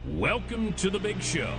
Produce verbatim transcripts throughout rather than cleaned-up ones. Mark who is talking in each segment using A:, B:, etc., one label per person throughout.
A: Welcome to the big show.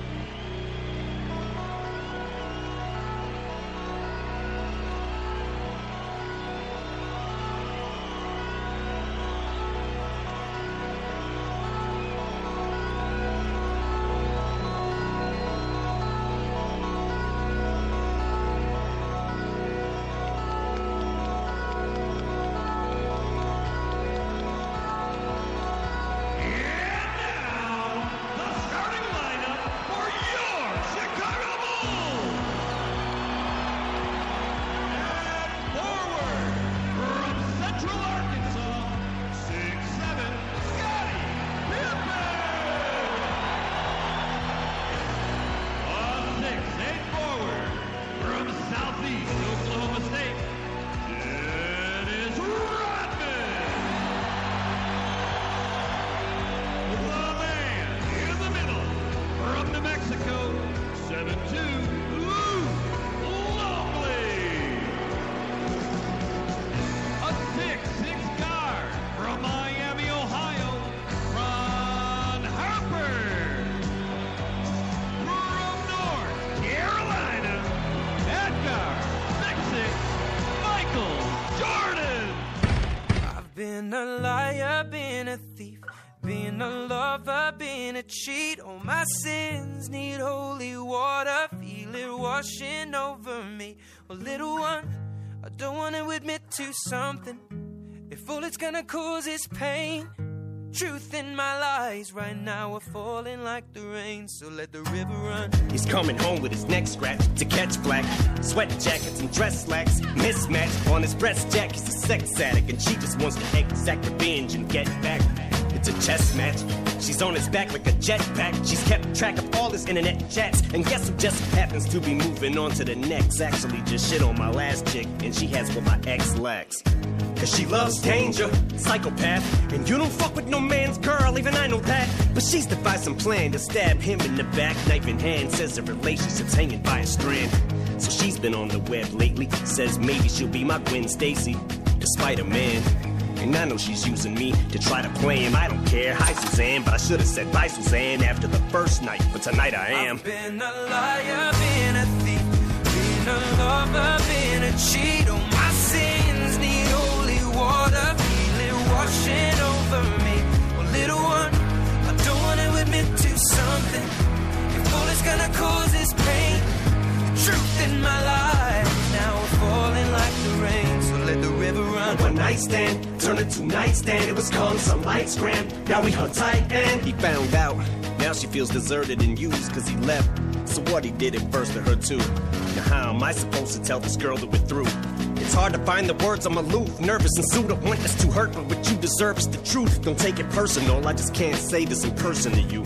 B: Been a liar, been a thief, been a lover, been a cheat. All my sins need holy water, feel it washing over me. Well, little one, I don't want to admit to something. If all it's gonna cause is pain, truth in my lies right now are falling like the rain, so let the river run.
C: He's coming home with his neck scratched to catch black. Sweat jackets and dress slacks, mismatched. On his breast jack, he's a sex addict, and she just wants to exact revenge and get back. It's a chess match. She's on his back like a jetpack. She's kept track of all his internet chats. And guess who just happens to be moving on to the next? Actually just shit on my last chick, and she has what my ex lacks. Cause she loves danger, psychopath. And you don't fuck with no man's girl, even I know that. But she's devised some plan to stab him in the back, knife in hand. Says the relationship's hanging by a strand. So she's been on the web lately. Says maybe she'll be my Gwen Stacy, despite a man. And I know she's using me to try to play him. I don't care, hi Suzanne, but I should've said bye Suzanne after the first night. But tonight I am.
B: I've been a liar, been a thief, been a lover, been a cheat. All my sins need holy water, feel it washing over me. Well, little one, I don't want to admit to something. If all it's gonna cause is pain, the truth in my life now we're falling like the rain, so let the river run.
C: One night stand turned into nightstand. It was calm, some lights grand. Now we hung tight and he found out. Now she feels deserted and used cause he left. So what, he did it first to her too. Now how am I supposed to tell this girl that we're through? It's hard to find the words, I'm aloof, nervous and sued. I want this to hurt, but what you deserve is the truth. Don't take it personal, I just can't say this in person to you.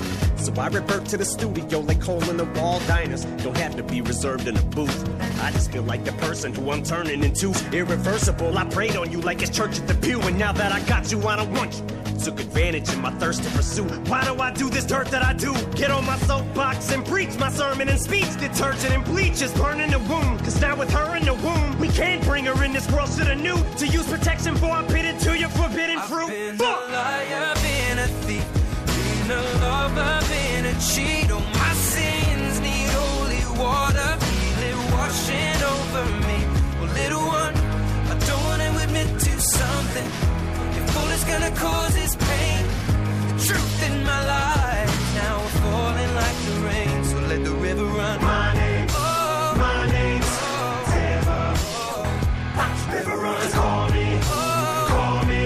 C: So I revert to the studio like hole in the wall diners. Don't have to be reserved in a booth. I just feel like the person who I'm turning into. Irreversible, I prayed on you like it's church at the pew. And now that I got you, I don't want you. Took advantage of my thirst to pursue. Why do I do this dirt that I do? Get on my soapbox and preach my sermon and speech. Detergent and bleach is burning the wound. Cause now with her in the womb, we can't bring her in this world. Shoulda knew to use protection before I bit into your forbidden fruit.
B: I've been
C: Fuck.
B: a liar, been a thief, been a lover, been a cheat. All my sins need holy water, feel it washing over me. Well, little one, I don't want to admit to something. If all it's gonna cause is pain, the truth in my life now we're falling like the rain, so let the river run.
C: My name,
B: oh,
C: my name's
B: oh,
C: River.
B: oh,
C: Watch river run. Just call me,
B: oh,
C: call me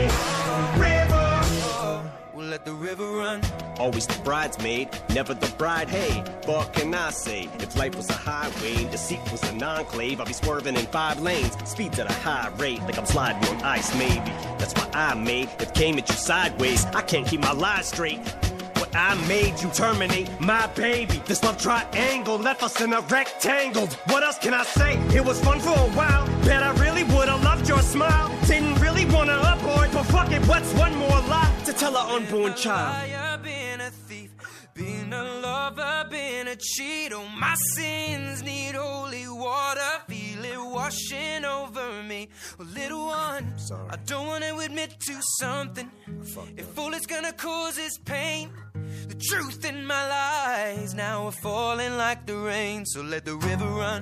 C: River.
B: oh, we'll let the river run.
C: Always the bridesmaid, never the bride. Hey, what can I say? If life was a highway and deceit was an enclave, I'd be swerving in five lanes, speeds at a high rate, like I'm sliding on ice maybe. That's why I made it came at you sideways. I can't keep my lies straight. What I made you terminate my baby. This love triangle left us in a rectangle. What else can I say? It was fun for a while. Bet I really would've loved your smile. Didn't really wanna abort, but fuck it, what's one more lie to tell an unborn child?
B: Been a thief, been a lover, been a cheat. All my sins need holy water, feel it washing over me. Well, little one,
C: Sorry.
B: I don't want to admit to something. If all it's gonna cause is pain, the the truth in my lies. Now we're falling like the rain, so let the river run.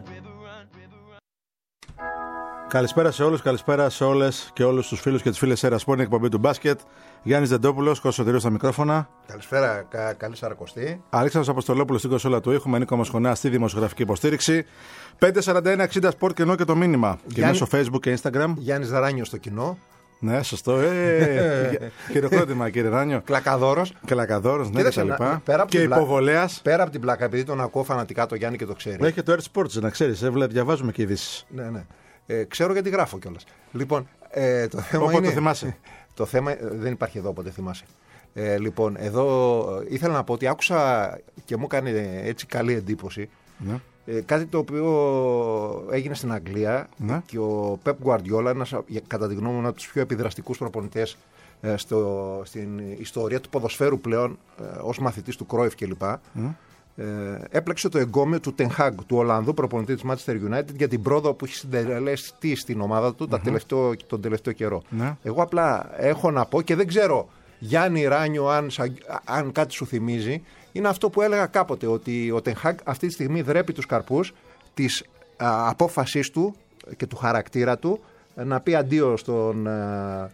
D: Καλησπέρα σε όλους, καλησπέρα σε όλες και όλους τους φίλους και τις φίλες Ερασπόρ, είναι εκπομπή του μπάσκετ. Γιάννης Δεντόπουλος, Κώστας Σωτηρίου στα μικρόφωνα.
E: Καλησπέρα, κα, καλή Σαρακοστή.
D: Αλέξανδρος Αποστολόπουλος στην κονσόλα του ήχου, με Νίκο Μοσχονά στη δημοσιογραφική υποστήριξη. πέντε σαράντα ένα εξήντα Sport Κοινό και το μήνυμα.
E: Γιάννη...
D: Και μέσω Facebook και Instagram.
E: Γιάννης Δαράνιος στο κοινό.
D: Ναι, σωστό. Ε, χειροκρότημα, κύριε Ράνιο.
E: Κλακαδόρος.
D: Κλακαδόρος, ναι, και τα
E: λοιπά.
D: Και υποβολέας.
E: Πέρα από την πλάκα, επειδή τον ακούω φανατικά το Γιάννη και το ξέρει.
D: Έχει και το Air Sports, να ξέρεις. Ε, διαβάζουμε και ειδήσεις.
E: Ναι, ναι. Ε, ξέρω γιατί γράφω κιόλας. Λοιπόν, ε, το θέμα
D: όποτε
E: είναι...
D: θυμάσαι.
E: Το θέμα ε, δεν υπάρχει εδώ, όποτε θυμάσαι. Ε, λοιπόν, εδώ ήθελα να πω ότι άκουσα και μου έκανε έτσι καλή εντύπωση. Ναι. Ε, κάτι το οποίο έγινε στην Αγγλία, ναι. Και ο Pep Guardiola, ένας κατά τη γνώμη μου από τους πιο επιδραστικούς προπονητές ε, στο, στην ιστορία του ποδοσφαίρου πλέον, ε, ως μαθητής του Cruyff κλπ. Mm. Ε, έπλεξε το εγκόμιο του Ten Hag, του Ολλανδού προπονητή της Manchester United, για την πρόοδο που έχει συντελεστεί στην ομάδα του mm-hmm. τελευταίο, τον τελευταίο καιρό. Mm-hmm. Εγώ απλά έχω να πω και δεν ξέρω, Γιάννη Ράνιο, αν, αν κάτι σου θυμίζει, είναι αυτό που έλεγα κάποτε, ότι ο Ten Hag αυτή τη στιγμή δρέπει τους καρπούς της α, απόφασής του και του χαρακτήρα του να πει αντίο στον α,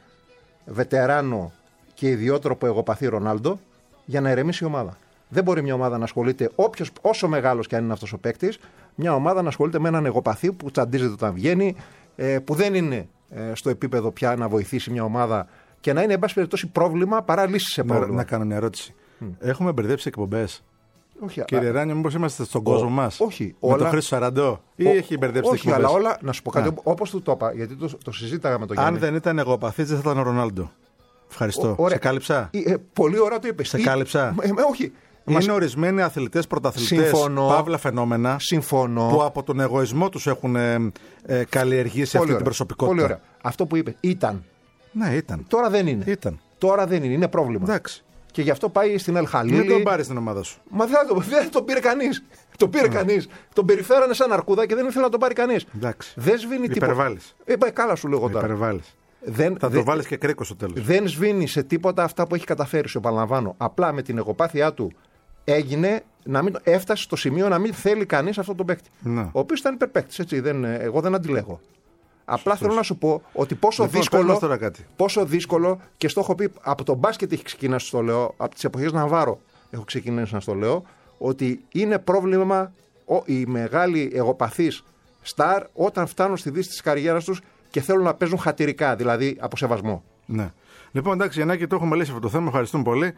E: βετεράνο και ιδιότροπο εγωπαθή Ρονάλντο για να ηρεμήσει η ομάδα. Δεν μπορεί μια ομάδα να ασχολείται, όποιος, όσο μεγάλος και αν είναι αυτός ο παίκτης, μια ομάδα να ασχολείται με έναν εγωπαθή που τσαντίζεται όταν βγαίνει, ε, που δεν είναι ε, στο επίπεδο πια να βοηθήσει μια ομάδα και να είναι, εν πάση περιπτώσει, πρόβλημα παρά λύση σε πρόβλημα.
D: Να, να κάνω μια ερώτηση. Mm. Έχουμε μπερδέψει εκπομπές.
E: Όχι,
D: κύριε
E: α...
D: Ράνιο, μήπως είμαστε στον ο... κόσμο μας?
E: Όχι.
D: Με
E: όλα...
D: τον Χρήστο Σαραντό ή ο... έχει μπερδέψει
E: εκπομπές? Όχι, αλλά όλα, να σου πω κάτι, όπως του το είπα, γιατί το, το συζήταγα με τον Γιάννη.
D: Αν δεν ήταν εγωπαθής, δεν θα ήταν ο Ρονάλντο. Ευχαριστώ. Ο, Σε κάλυψα.
E: Ε, πολύ ωραία το είπες.
D: Σε κάλυψα.
E: Ε, ε, όχι.
D: Είναι
E: Μας...
D: ορισμένοι αθλητές, πρωταθλητές, παύλα φαινόμενα.
E: Συμφωνώ.
D: Που από τον εγωισμό τους έχουν ε, ε, καλλιεργήσει αυτή την προσωπικότητα.
E: Πολύ ωραία. Αυτό που είπε ήταν.
D: Ναι, ήταν.
E: Τώρα δεν είναι.
D: Ήταν.
E: Τώρα δεν είναι. Είναι πρόβλημα.
D: Εντάξει.
E: Και γι' αυτό πάει στην Ελχαλίλη.
D: Μην τον πάρει στην ομάδα σου.
E: Μα δεν το, δεν το πήρε κανείς. Το πήρε mm. κανείς. Τον περιφέρανε σαν αρκούδα και δεν ήθελε να τον πάρει κανείς.
D: Εντάξει.
E: Δεν σβήνει τίποτα.
D: Υπερβάλλεις.
E: Ε, καλά σου λέγω τώρα.
D: Υπερβάλλεις.
E: Δεν,
D: θα
E: δε,
D: το βάλεις και κρίκο στο τέλος.
E: Δεν σβήνει σε τίποτα αυτά που έχει καταφέρει, σου επαναλαμβάνω. Απλά με την εγωπάθειά του έγινε να μην, έφτασε στο σημείο να μην θέλει κανείς αυτόν τον παίκτη. Ναι. Ο οποίος ήταν υπερπαίκτης, έτσι. Δεν, εγώ δεν αντιλέγω. Απλά Σωστός. Θέλω να σου πω ότι πόσο λοιπόν, δύσκολο, πόσο δύσκολο, και στο έχω πει από τον μπάσκετ έχει ξεκινήσει, στο λέω, από τις εποχές Ναβάρο έχω ξεκινήσει να στο λέω, ότι είναι πρόβλημα ο, οι μεγάλοι εγωπαθείς στάρ όταν φτάνουν στη δύση της καριέρας τους και θέλουν να παίζουν χατηρικά, δηλαδή από σεβασμό.
D: Ναι. Λοιπόν, εντάξει, Γιαννάκη, το έχουμε λύσει αυτό το θέμα. Ευχαριστούμε πολύ.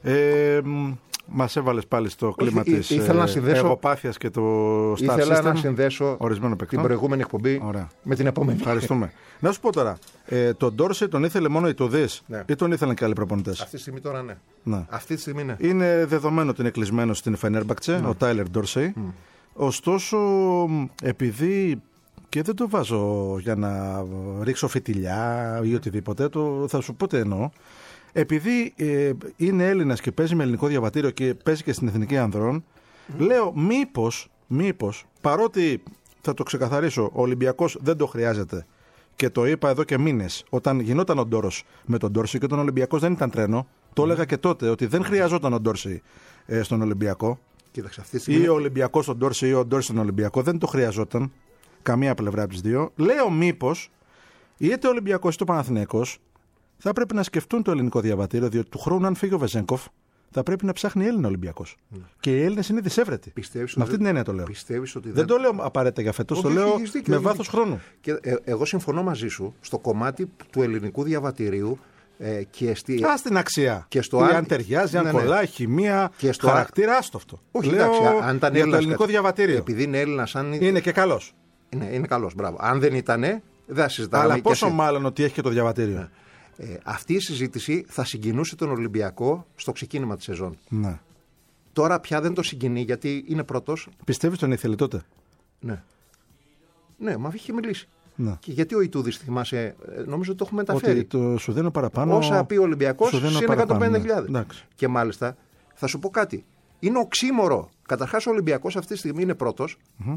D: Ε, μας έβαλες πάλι στο κλίμα Όχι, της ε, εγωπάθειας και το star system.
E: Ήθελα να συνδέσω την προηγούμενη εκπομπή Ωραία. με την επόμενη.
D: Ευχαριστούμε. Να σου πω τώρα, ε, τον Ντόρσεϊ τον ήθελε μόνο οι Τουδείς ναι. ή τον ήθελαν και άλλοι προπονητές?
E: Αυτή τη στιγμή τώρα ναι.
D: ναι.
E: Αυτή τη στιγμή ναι.
D: Είναι δεδομένο ότι είναι κλεισμένο στην Φενέρμπαχτσε, ναι. ο Τάιλερ Ντόρσεϊ. Mm. Ωστόσο, επειδή. Και δεν το βάζω για να ρίξω φιτιλιά ή οτιδήποτε, το, θα σου πω τι εννοώ. Επειδή ε, είναι Έλληνας και παίζει με ελληνικό διαβατήριο και παίζει και στην Εθνική Ανδρών, mm. λέω μήπως, μήπως, παρότι θα το ξεκαθαρίσω, ο Ολυμπιακός δεν το χρειάζεται και το είπα εδώ και μήνες, όταν γινόταν ο Ντόρος με τον Ντόρσεϊ και τον Ολυμπιακός δεν ήταν τρένο, το mm. έλεγα και τότε ότι δεν χρειαζόταν ο Ντόρσεϊ ε, στον Ολυμπιακό.
E: Κοίταξε, αυτή τη στιγμή...
D: Ή ο Ολυμπιακός στον Ντόρσεϊ ή ο Ντόρσεϊ στον Ολυμπιακό, δεν το χρειαζόταν. Καμία πλευρά από τις δύο. Λέω μήπως είτε ο Ολυμπιακός είτε ο Παναθηναϊκός θα πρέπει να σκεφτούν το ελληνικό διαβατήριο, διότι του χρόνου, αν φύγει ο Βεζένκοφ, θα πρέπει να ψάχνει Έλληνα Ολυμπιακός. Mm. Και οι Έλληνες είναι δυσέβρετοι. Με αυτή την έννοια το λέω.
E: Ότι
D: δεν το λέω απαραίτητα για φέτος, το λέω με βάθος χρόνου.
E: Και, ε, εγώ συμφωνώ μαζί σου στο κομμάτι του ελληνικού διαβατηρίου. Ε, και στη...
D: Α, στην αξία.
E: Και στο
D: ή
E: αν...
D: αν ταιριάζει, αν ναι, κολλάει, ναι. χημεία,
E: και στο...
D: χαρακτήρα, άστο αυτό.
E: Όχι,
D: λέω
E: εντάξει, αν ήταν
D: για
E: Έλληνας,
D: το ελληνικό διαβατήριο.
E: Επειδή είναι Έλληνας, αν...
D: είναι και καλός.
E: Ναι, είναι καλός, μπράβο. Αν δεν ήτανε, δεν συζητάμε.
D: Αλλά πόσο εσύ... μάλλον ότι έχει και το διαβατήριο.
E: Ναι. Ε, αυτή η συζήτηση θα συγκινούσε τον Ολυμπιακό στο ξεκίνημα της σεζόν.
D: Ναι.
E: Τώρα πια δεν το συγκινεί γιατί είναι πρώτος.
D: Πιστεύεις τον ήθελε τότε?
E: Ναι. Ναι, μα είχε μιλήσει.
D: Ναι.
E: Και γιατί ο Ιτούδης, θυμάσαι, νομίζω ότι το έχουμε μεταφέρει.
D: Ότι το σου δίνω παραπάνω.
E: Όσα πει ο Ολυμπιακός είναι εκατόν πενήντα χιλιάδες.
D: Ναι.
E: Και μάλιστα θα σου πω κάτι. Είναι οξύμορο. Καταρχάς ο Ολυμπιακός αυτή τη στιγμή είναι πρώτος. Mm-hmm.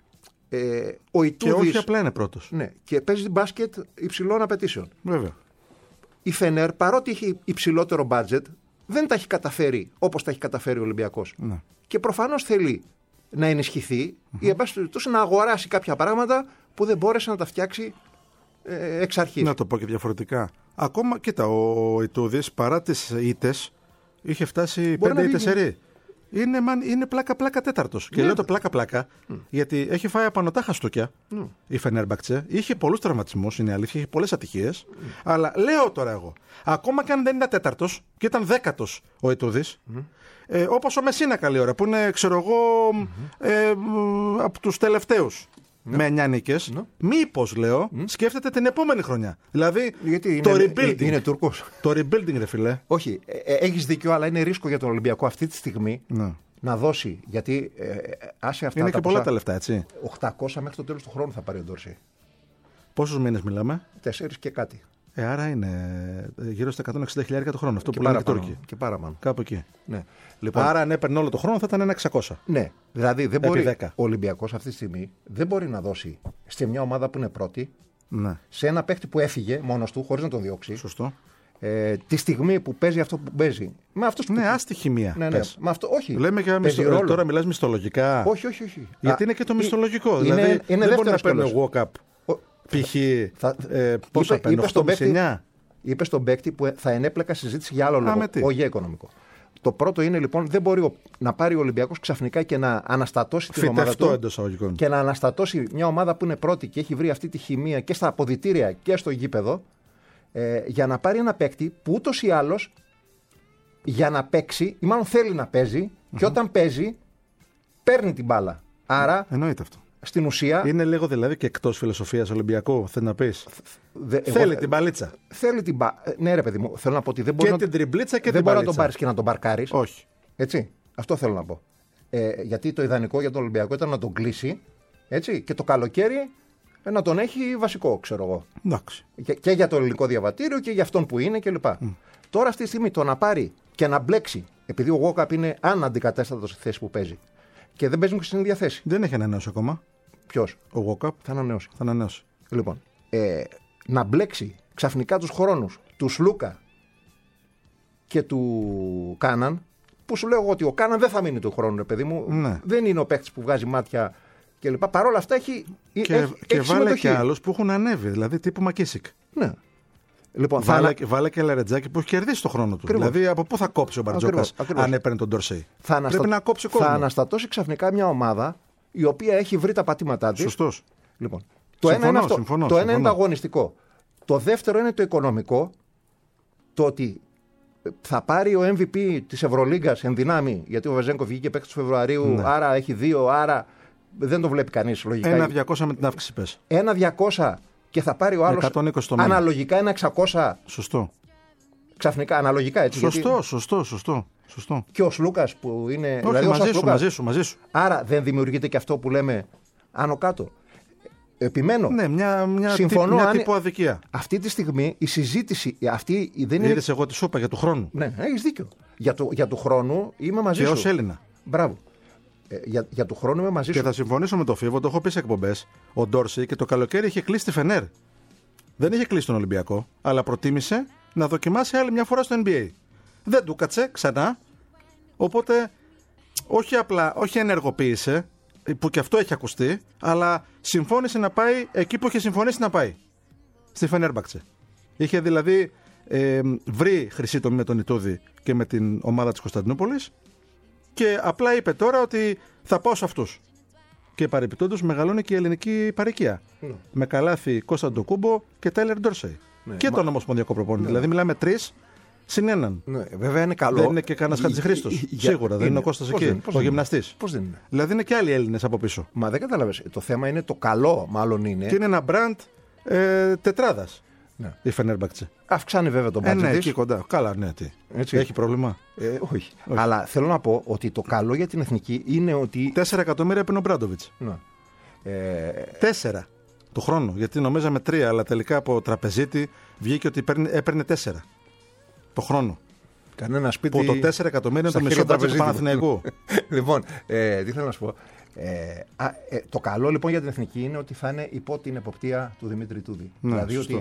E: Ε, ο Ιτούδης,
D: και όχι απλά είναι πρώτος.
E: Ναι, και παίζει μπάσκετ υψηλών απαιτήσεων.
D: Βέβαια.
E: Η Φενέρ, παρότι έχει υψηλότερο μπάτζετ, δεν τα έχει καταφέρει όπως τα έχει καταφέρει ο Ολυμπιακός.
D: Ναι.
E: Και προφανώς θέλει να ενισχυθεί mm-hmm. ή εν πάση περιπτώσει να αγοράσει κάποια πράγματα που δεν μπόρεσε να τα φτιάξει ε, εξ αρχής.
D: Να το πω και διαφορετικά. Ακόμα, κοίτα, ο Ιτούδης παρά τις ήττες είχε φτάσει πέντε ήττες σερί. Είναι, είναι πλάκα-πλάκα τέταρτος. Ναι. Και λέω το πλάκα-πλάκα mm. γιατί έχει φάει απανωτά χαστούκια mm. η Φενέρμπαχτσε. Είχε πολλούς τραυματισμούς, είναι αλήθεια, είχε πολλές ατυχίες. Mm. Αλλά λέω τώρα εγώ, ακόμα και αν δεν ήταν τέταρτος και ήταν δέκατος ο Ιτούδης, mm. ε, όπως ο Μεσίνα καλή ώρα, που είναι, ξέρω εγώ, mm-hmm. ε, από τους τελευταίους. Ναι. Με εννιά νίκες. Ναι. Μήπως, λέω, mm. σκέφτεται την επόμενη χρονιά. Δηλαδή,
E: γιατί
D: το
E: είναι,
D: rebuilding.
E: Είναι Τούρκος.
D: Το rebuilding, ρε φιλέ.
E: Όχι, ε, έχεις δίκιο, αλλά είναι ρίσκο για τον Ολυμπιακό αυτή τη στιγμή ναι. να δώσει. Γιατί ε, άσε αυτά
D: είναι
E: τα
D: και πολλά τα λεφτά, έτσι.
E: οκτακόσια μέχρι το τέλος του χρόνου θα πάρει ο Ντόρσεϊ.
D: Πόσους μήνες μιλάμε?
E: Τέσσερις και κάτι.
D: Ε, άρα είναι γύρω στα εκατόν εξήντα χιλιάδες το χρόνο. Αυτό
E: και
D: που λένε οι Τούρκοι.
E: Και παραπάνω.
D: Κάπου εκεί.
E: Ναι. Λοιπόν,
D: άρα αν έπαιρνε όλο το χρόνο θα ήταν ένα εξακόσια.
E: Ναι. Δηλαδή δεν μπορεί, ο Ολυμπιακός αυτή τη στιγμή δεν μπορεί να δώσει σε μια ομάδα που είναι πρώτη,
D: ναι.
E: σε ένα παίχτη που έφυγε μόνος του χωρίς να τον διώξει.
D: Σωστό.
E: Ε, τη στιγμή που παίζει αυτό που παίζει. Με αυτούς
D: ναι,
E: που...
D: άστη χημεία.
E: Ναι, ναι. Με αυτό, όχι.
D: Λέμε για μισθο... Τώρα μιλάς μισθολογικά.
E: Όχι, όχι, όχι.
D: Γιατί Α, είναι και το μισθολογικό.
E: Είναι,
D: δηλαδή
E: είναι
D: δεν μπορεί να παίρνει walk-up. Π.χ. Ε, πόσα παίρνει, οκτώ κόμμα εννιά.
E: Είπε στον παίκτη που θα ενέπλεκα συζήτηση για άλλο λόγο, όχι για οικονομικό. Το πρώτο είναι λοιπόν, δεν μπορεί να πάρει ο Ολυμπιακός ξαφνικά και να αναστατώσει την ομάδα του και να αναστατώσει μια ομάδα που είναι πρώτη και έχει βρει αυτή τη χημεία και στα αποδυτήρια και στο γήπεδο ε, για να πάρει ένα παίκτη που ούτως ή άλλως για να παίξει, ή μάλλον θέλει να παίζει mm-hmm. και όταν παίζει παίρνει την μπάλα. Άρα,
D: εννοείται αυτό.
E: Στην ουσία.
D: Είναι λίγο δηλαδή και εκτός φιλοσοφίας Ολυμπιακού, θέλει να πεις. Δε, θέλει εγώ, την μπαλίτσα.
E: Θέλει την μπα... Ναι, ρε παιδί μου, θέλω να πω ότι δεν μπορεί
D: και
E: να,
D: την τριμπλίτσα και
E: δεν
D: την μπαλίτσα.
E: μπορεί να τον πάρεις και να τον μπαρκάρεις.
D: Όχι.
E: Έτσι. Αυτό θέλω να πω. Ε, γιατί το ιδανικό για τον Ολυμπιακό ήταν να τον κλείσει έτσι, και το καλοκαίρι να τον έχει βασικό, ξέρω εγώ.
D: Εντάξει.
E: Και, και για το ελληνικό διαβατήριο και για αυτόν που είναι κλπ. Mm. Τώρα αυτή τη στιγμή το να πάρει και να μπλέξει, επειδή ο Γόκαπ είναι αναντικατέστατος στη θέση που παίζει και δεν παίζουν και στην ίδια θέση.
D: Δεν έχει ανανέωσει ακόμα.
E: Ποιος?
D: Ο Γόκαπ.
E: Θα ανανεώσει.
D: Θα ανανεώσει.
E: Λοιπόν, ε, να μπλέξει ξαφνικά τους χρόνους του Σλούκα και του Κάναν, που σου λέω εγώ ότι ο Κάναν δεν θα μείνει του χρόνου, ρε παιδί μου.
D: Ναι.
E: Δεν είναι ο παίκτης που βγάζει μάτια κλπ. Παρ' όλα αυτά έχει.
D: Και,
E: έχει,
D: και
E: έχει
D: βάλε
E: συμμετοχή.
D: Και άλλους που έχουν ανέβει, δηλαδή τύπου Μακίσικ.
E: Ναι. Λοιπόν,
D: βάλε,
E: θα...
D: βάλε και Λαρετζάκη που έχει κερδίσει το χρόνο του. Ακριβώς. Δηλαδή από πού θα κόψει ο Μπαρτζόκας αν έπαιρνε τον Ντόρσεϊ.
E: Θα, αναστα...
D: Πρέπει να κόψει κόσμο.
E: Θα αναστατώσει ξαφνικά μια ομάδα η οποία έχει βρει τα πατήματά της.
D: Σωστός.
E: Λοιπόν, το
D: συμφωνώ,
E: ένα είναι αυτό.
D: Συμφωνώ,
E: το
D: συμφωνώ.
E: ένα είναι το αγωνιστικό. Το δεύτερο είναι το οικονομικό. Το ότι θα πάρει ο εμ βι πι της Ευρωλίγκας εν δυνάμει, γιατί ο Βεζένκο βγήκε παίκτης του Φεβρουαρίου, ναι. άρα έχει δύο, άρα δεν το βλέπει κανείς λογικά.
D: Ένα διακόσια με την αύξηση πες.
E: Ένα διακόσια και θα πάρει ο άλλος αναλογικά ένα εξακόσια.
D: Σωστό.
E: Ξαφνικά, αναλογικά έτσι.
D: Σωστό,
E: γιατί...
D: σωστό, σωστό, σωστό.
E: Και ο Σλούκας που είναι.
D: Όχι,
E: δηλαδή,
D: μαζί, σου,
E: Σλούκας,
D: μαζί σου, μαζί σου.
E: Άρα δεν δημιουργείται και αυτό που λέμε άνω κάτω. Επιμένω.
D: Ναι, μια, μια,
E: συμφωνώ,
D: τύπ, μια
E: αν...
D: τύπου αδικία.
E: Αυτή τη στιγμή η συζήτηση. Αυτή δεν είναι.
D: Είδες εγώ τη σούπα για του χρόνου.
E: Ναι, έχεις δίκιο. Για του, για του χρόνου είμαι μαζί
D: και
E: σου.
D: Και ως Έλληνα.
E: Μπράβο. Ε, για, για του χρόνου είμαι μαζί
D: και
E: σου.
D: Και θα συμφωνήσω με το Φίβο, το έχω πει σε εκπομπές. Ο Ντόρσεϊ και το καλοκαίρι είχε κλείσει τη Φενέρ. Δεν είχε κλείσει τον Ολυμπιακό, αλλά προτίμησε να δοκιμάσει άλλη μια φορά στο εν μπι έι. Δεν του κάτσε ξανά. Οπότε όχι απλά, όχι ενεργοποίησε, που και αυτό έχει ακουστεί, αλλά συμφώνησε να πάει εκεί που είχε συμφωνήσει να πάει. Στη Φενέρμπαχτσε. Είχε δηλαδή ε, βρει χρυσή τομή με τον Ιτούδη και με την ομάδα της Κωνσταντινούπολης και απλά είπε τώρα ότι θα πάω σε αυτούς. Και παρεπιπτόντως μεγαλώνει και η ελληνική παροικία. Mm. Με καλάθι Κώστα Ντοκούμπο και Τάιλερ Ντόρσεϊ. Mm. Και τον ομοσπονδιακό προπονητή. Mm. Δηλαδή μιλάμε τρεις συν έναν.
E: Ναι, βέβαια είναι καλό.
D: Δεν είναι και κανένας Χατζηχρήστος. Σίγουρα είναι. Δεν είναι ο Κώστας εκεί.
E: Δεν,
D: ο γυμναστής.
E: Πώς δεν είναι.
D: Δηλαδή είναι και άλλοι Έλληνες από πίσω.
E: Μα δεν κατάλαβες. Το θέμα είναι το καλό, μάλλον είναι.
D: Και είναι ένα μπραντ ε, τετράδας. Ναι. Η Φενέρμπαχτσε.
E: Αυξάνει βέβαια τον μπάτζετ.
D: Ε, ναι, εκεί κοντά. Καλά, ναι, τι. Έτσι. Έχει πρόβλημα.
E: Ε, όχι. όχι. Αλλά θέλω να πω ότι το καλό για την εθνική είναι ότι.
D: Τέσσερα εκατομμύρια έπαιρνε ο Μπράντοβιτς.
E: Ναι. Ε...
D: Τέσσερα το χρόνο. Γιατί νομίζαμε τρία, αλλά τελικά από τραπεζίτη βγήκε ότι έπαιρνε, έπαιρνε τέσσερα το χρόνο.
E: Κανένα σπίτι.
D: Που το τέσσερα εκατομμύρια είναι το μισό μπάτζετ του Παναθηναϊκού.
E: Λοιπόν, ε, τι θέλω να σου πω. Ε, α, ε, το καλό λοιπόν για την εθνική είναι ότι θα είναι υπό την εποπτεία του Δημήτρη Τούδη.
D: Ναι,
E: δηλαδή
D: σωστό.
E: ότι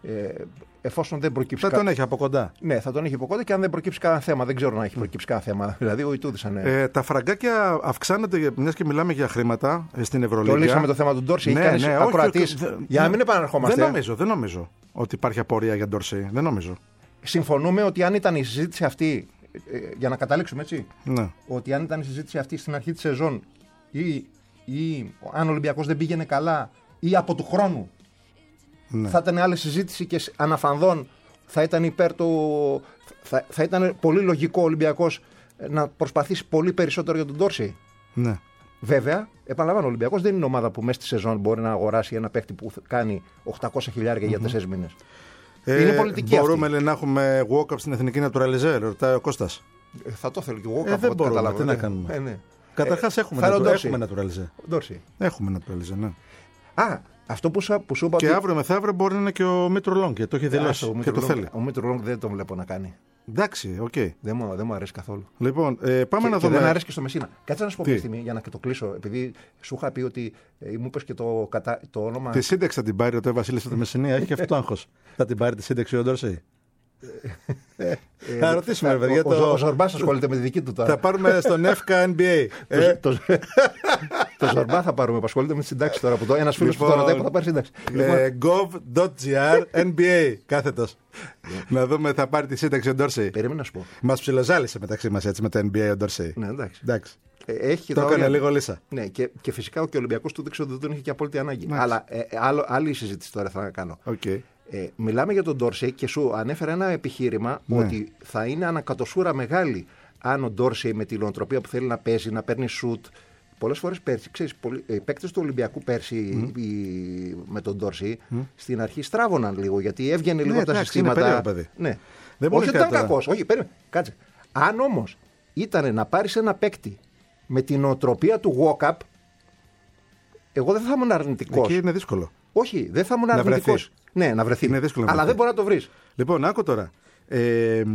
E: Ε, εφόσον δεν προκύψει.
D: Θα
E: κα...
D: τον έχει από κοντά.
E: Ναι, θα τον έχει από κοντά και αν δεν προκύψει κανένα θέμα. Δεν ξέρω να έχει προκύψει κανένα θέμα. Δηλαδή, ο Ιτούδης είναι.
D: Ε, τα φραγκάκια αυξάνονται, μιας και μιλάμε για χρήματα στην Ευρωλίγα.
E: Το λύσαμε το θέμα του Ντόρσεϊ.
D: Ναι, ναι,
E: ακροατής.
D: Δε,
E: για να μην επαναρχόμαστε.
D: Δεν νομίζω, δεν νομίζω ότι υπάρχει απορία για Ντόρσεϊ. Δεν νομίζω.
E: Συμφωνούμε ότι αν ήταν η συζήτηση αυτή. Ε, για να καταλήξουμε έτσι.
D: Ναι.
E: Ότι αν ήταν η συζήτηση αυτή στην αρχή τη σεζόν ή, ή αν ο Ολυμπιακός δεν πήγαινε καλά ή από του χρόνου. Ναι. Θα ήταν άλλη συζήτηση και αναφανδόν θα ήταν υπέρ του. Θα, θα ήταν πολύ λογικό ο Ολυμπιακός να προσπαθήσει πολύ περισσότερο για τον Ντόρσεϊ.
D: Ναι.
E: Βέβαια, επαναλαμβάνω, ο Ολυμπιακός δεν είναι ομάδα που μέσα στη σεζόν μπορεί να αγοράσει ένα παίχτη που κάνει οκτακόσια χιλιάδες mm-hmm. για τέσσερις μήνες.
D: Ε,
E: είναι πολιτική
D: μπορούμε
E: αυτή.
D: Να έχουμε walk-up στην εθνική naturalizer, ρωτάει ο Κώστας.
E: Ε, θα το θέλω και walk-up.
D: Ε, δεν μπορούμε, τι να κάνουμε.
E: Ε, ναι.
D: Καταρχάς
E: ε,
D: έχουμε, νατου... έχουμε naturalizer. Έχουμε naturalizer, ναι.
E: Α, αυτό που σου, που σου είπα.
D: Και ότι... αύριο μεθαύριο μπορεί να είναι και ο Μήτρο Λόγκ και το έχει δηλώσει.
E: Ο
D: και το θέλει.
E: Ο Μήτρο Λόγκ δεν τον βλέπω να κάνει.
D: Εντάξει, οκ. Okay.
E: Δεν, μου, δεν μου αρέσει καθόλου.
D: Λοιπόν, ε, πάμε
E: και,
D: να
E: και
D: δούμε.
E: Δεν αρέσει και στο Μεσίνα. Κάτσε να σου πω μια στιγμή για να το κλείσω. Επειδή σου είχα πει ότι ε, μου είπε και το, κατα... το όνομα.
D: Τη σύνταξη θα την πάρει ο Τέ Βασίλη στο Μεσσηνία, έχει και αυτό το άγχος. Θα την πάρει τη σύνταξη ο Ντόρσεϊ. Θα ρωτήσουμε, παιδιά.
E: Ο Ζορμπάς ασχολείται με τη δική του τώρα.
D: Θα πάρουμε στον ΕΦΚΑ Εν Μπι Έι.
E: Το Ζορμπά θα πάρουμε που ασχολείται με τη συντάξη τώρα. Ένα φίλο που το ρωτάει που θα πάρει σύνταξη.
D: gov.gr Εν Μπι Έι κάθετος. Να δούμε, θα πάρει τη σύνταξη ο Ντόρσεϊ.
E: Περίμενα να σου πω.
D: Μας ψιλοζάλισε μεταξύ μας έτσι με το Εν Μπι Έι ο Ντόρσεϊ.
E: Ναι, εντάξει.
D: Έχει το έκανε λίγο λύσα.
E: Ναι, και, και φυσικά και ο Ολυμπιακός του δείξε ότι δεν τον είχε και απόλυτη ανάγκη. Αλλά ε, άλλο, άλλη συζήτηση τώρα θα κάνω.
D: Okay.
E: Ε, μιλάμε για τον Ντόρσεϊ και σου ανέφερα ένα επιχείρημα ναι. ότι θα είναι ανακατοσούρα μεγάλη αν ο Ντόρσεϊ με τη λογοτροπία που θέλει να παίζει, να παίρνει σουτ. Πολλές φορές πέρσι, ξέρεις, οι παίκτες του Ολυμπιακού πέρσι mm. οι, με τον Ντόρσεϊ mm. στην αρχή στράβωναν λίγο γιατί έβγαινε ναι, λίγο ναι, τα εντάξει, συστήματα.
D: Περίεργο,
E: ναι.
D: Δεν
E: όχι ότι ήταν κακός. Όχι, περίμενε. Κάτσε. Αν όμως ήταν να πάρεις ένα παίκτη με την νοοτροπία του walk-up, εγώ δεν θα ήμουν αρνητικός.
D: Εκεί είναι δύσκολο.
E: Όχι, δεν θα ήμουν αρνητικός. Ναι, να βρεθεί.
D: Είναι δύσκολο.
E: Αλλά δεν μπορεί να το βρεις.
D: Λοιπόν, άκου τώρα. Ε,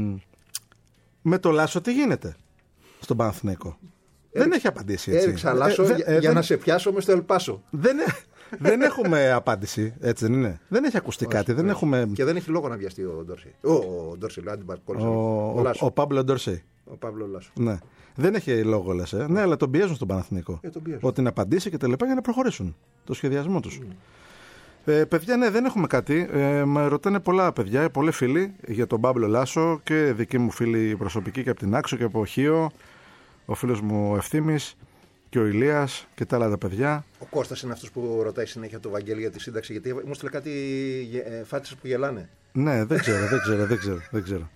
D: με το Λάσο τι γίνεται στον Παναθηναϊκό. Δεν έχει απαντήσει έτσι.
E: Έριξα Λάσο ε, ε, για δεν... να σε πιάσω μες στο Ελπάσο.
D: Δεν, δεν έχουμε απάντηση, έτσι δεν είναι. Δεν έχει ακουστεί όχι, κάτι. Δεν έχουμε...
E: Και δεν έχει λόγο να βιαστεί ο Ντόρσεϊ. Ο, ο Ντόρσεϊ, ο,
D: ο, ο, ο Παύλο Ντόρσεϊ.
E: Ο Παύλο Λάσο.
D: Ναι. Δεν έχει λόγο, λες. Ε. Ναι, αλλά τον πιέζουν στον Παναθηναϊκό.
E: Ε,
D: ότι να απαντήσει και τα λοιπά για να προχωρήσουν το σχεδιασμό τους. Mm. Ε, παιδιά, ναι, δεν έχουμε κάτι. Ε, με ρωτάνε πολλά παιδιά, πολλοί φίλοι για τον Παύλο Λάσο και δικοί μου φίλοι προσωπικοί και από την Άξο και από Χίο. Ο φίλος μου ο Ευθύμης και ο Ηλίας και τα άλλα τα παιδιά.
E: Ο Κώστας είναι αυτός που ρωτάει συνέχεια το Βαγγέλη για τη σύνταξη, γιατί μου στείλε κάτι ε, φάτσες που γελάνε.
D: Ναι, δεν ξέρω, δεν ξέρω, δεν ξέρω. Δεν ξέρω.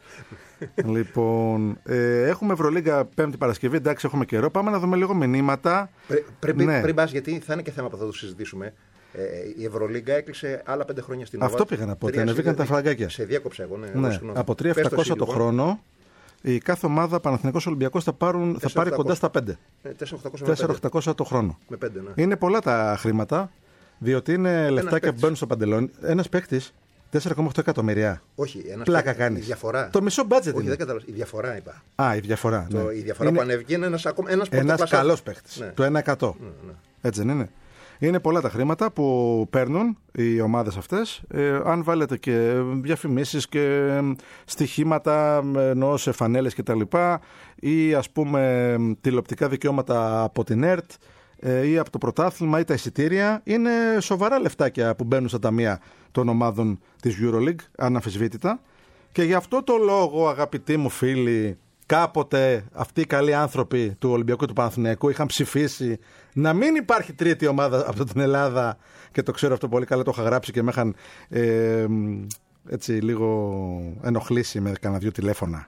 D: Λοιπόν, ε, έχουμε Ευρωλίγκα Πέμπτη Παρασκευή, εντάξει, έχουμε καιρό. Πάμε να δούμε λίγο μηνύματα.
E: Πρέ, πρέπει, ναι. Πριν πας, γιατί θα είναι και θέμα που θα το συζητήσουμε. Ε, η Ευρωλίγκα έκλεισε άλλα πέντε χρόνια στην Ελλάδα.
D: Αυτό πήγα να πω, ότι ανεβήκαν τα φραγκάκια.
E: Σε διάκοψα εγώ, ναι.
D: ναι. Από τρία χιλιάδες επτακόσια το χρόνο. Η κάθε ομάδα Παναθηναϊκός Ολυμπιακός θα, πάρουν, θα πάρει κοντά στα πέντε.
E: τέσσερα χιλιάδες
D: οκτακόσια το χρόνο.
E: Με πέντε, ναι.
D: Είναι πολλά τα χρήματα, διότι είναι λεφτάκια που μπαίνουν στο παντελόνι. Ένας παίκτης, τέσσερα κόμμα οκτώ εκατομμυρία.
E: Όχι, ένας
D: πλάκα κάνει.
E: Διαφορά.
D: Το μισό μπάτζετ.
E: Όχι, δεν καταλαβαίνω. Η διαφορά είπα.
D: Α, η διαφορά.
E: Το,
D: ναι.
E: Η διαφορά
D: είναι...
E: που ανέβηκε είναι ένας, ένας,
D: ένας καλός παίκτης.
E: Ναι.
D: Το ένα τοις εκατό.
E: Ναι, ναι.
D: Έτσι δεν είναι. Είναι πολλά τα χρήματα που παίρνουν οι ομάδες αυτές. Ε, αν βάλετε και διαφημίσεις και στοιχήματα εννοώ σε φανέλες κτλ. Ή ας πούμε τηλεοπτικά δικαιώματα από την ΕΡΤ ε, ή από το πρωτάθλημα ή τα εισιτήρια, είναι σοβαρά λεφτάκια που μπαίνουν στα ταμεία των ομάδων της EuroLeague, αναμφισβήτητα. Και γι' αυτό το λόγο, αγαπητοί μου φίλοι, κάποτε αυτοί οι καλοί άνθρωποι του Ολυμπιακού του Παναθηναϊκού είχαν ψηφίσει να μην υπάρχει τρίτη ομάδα από την Ελλάδα, και το ξέρω αυτό πολύ καλά, το είχα γράψει και με είχαν ε, έτσι λίγο ενοχλήσει με κανένα δύο τηλέφωνα.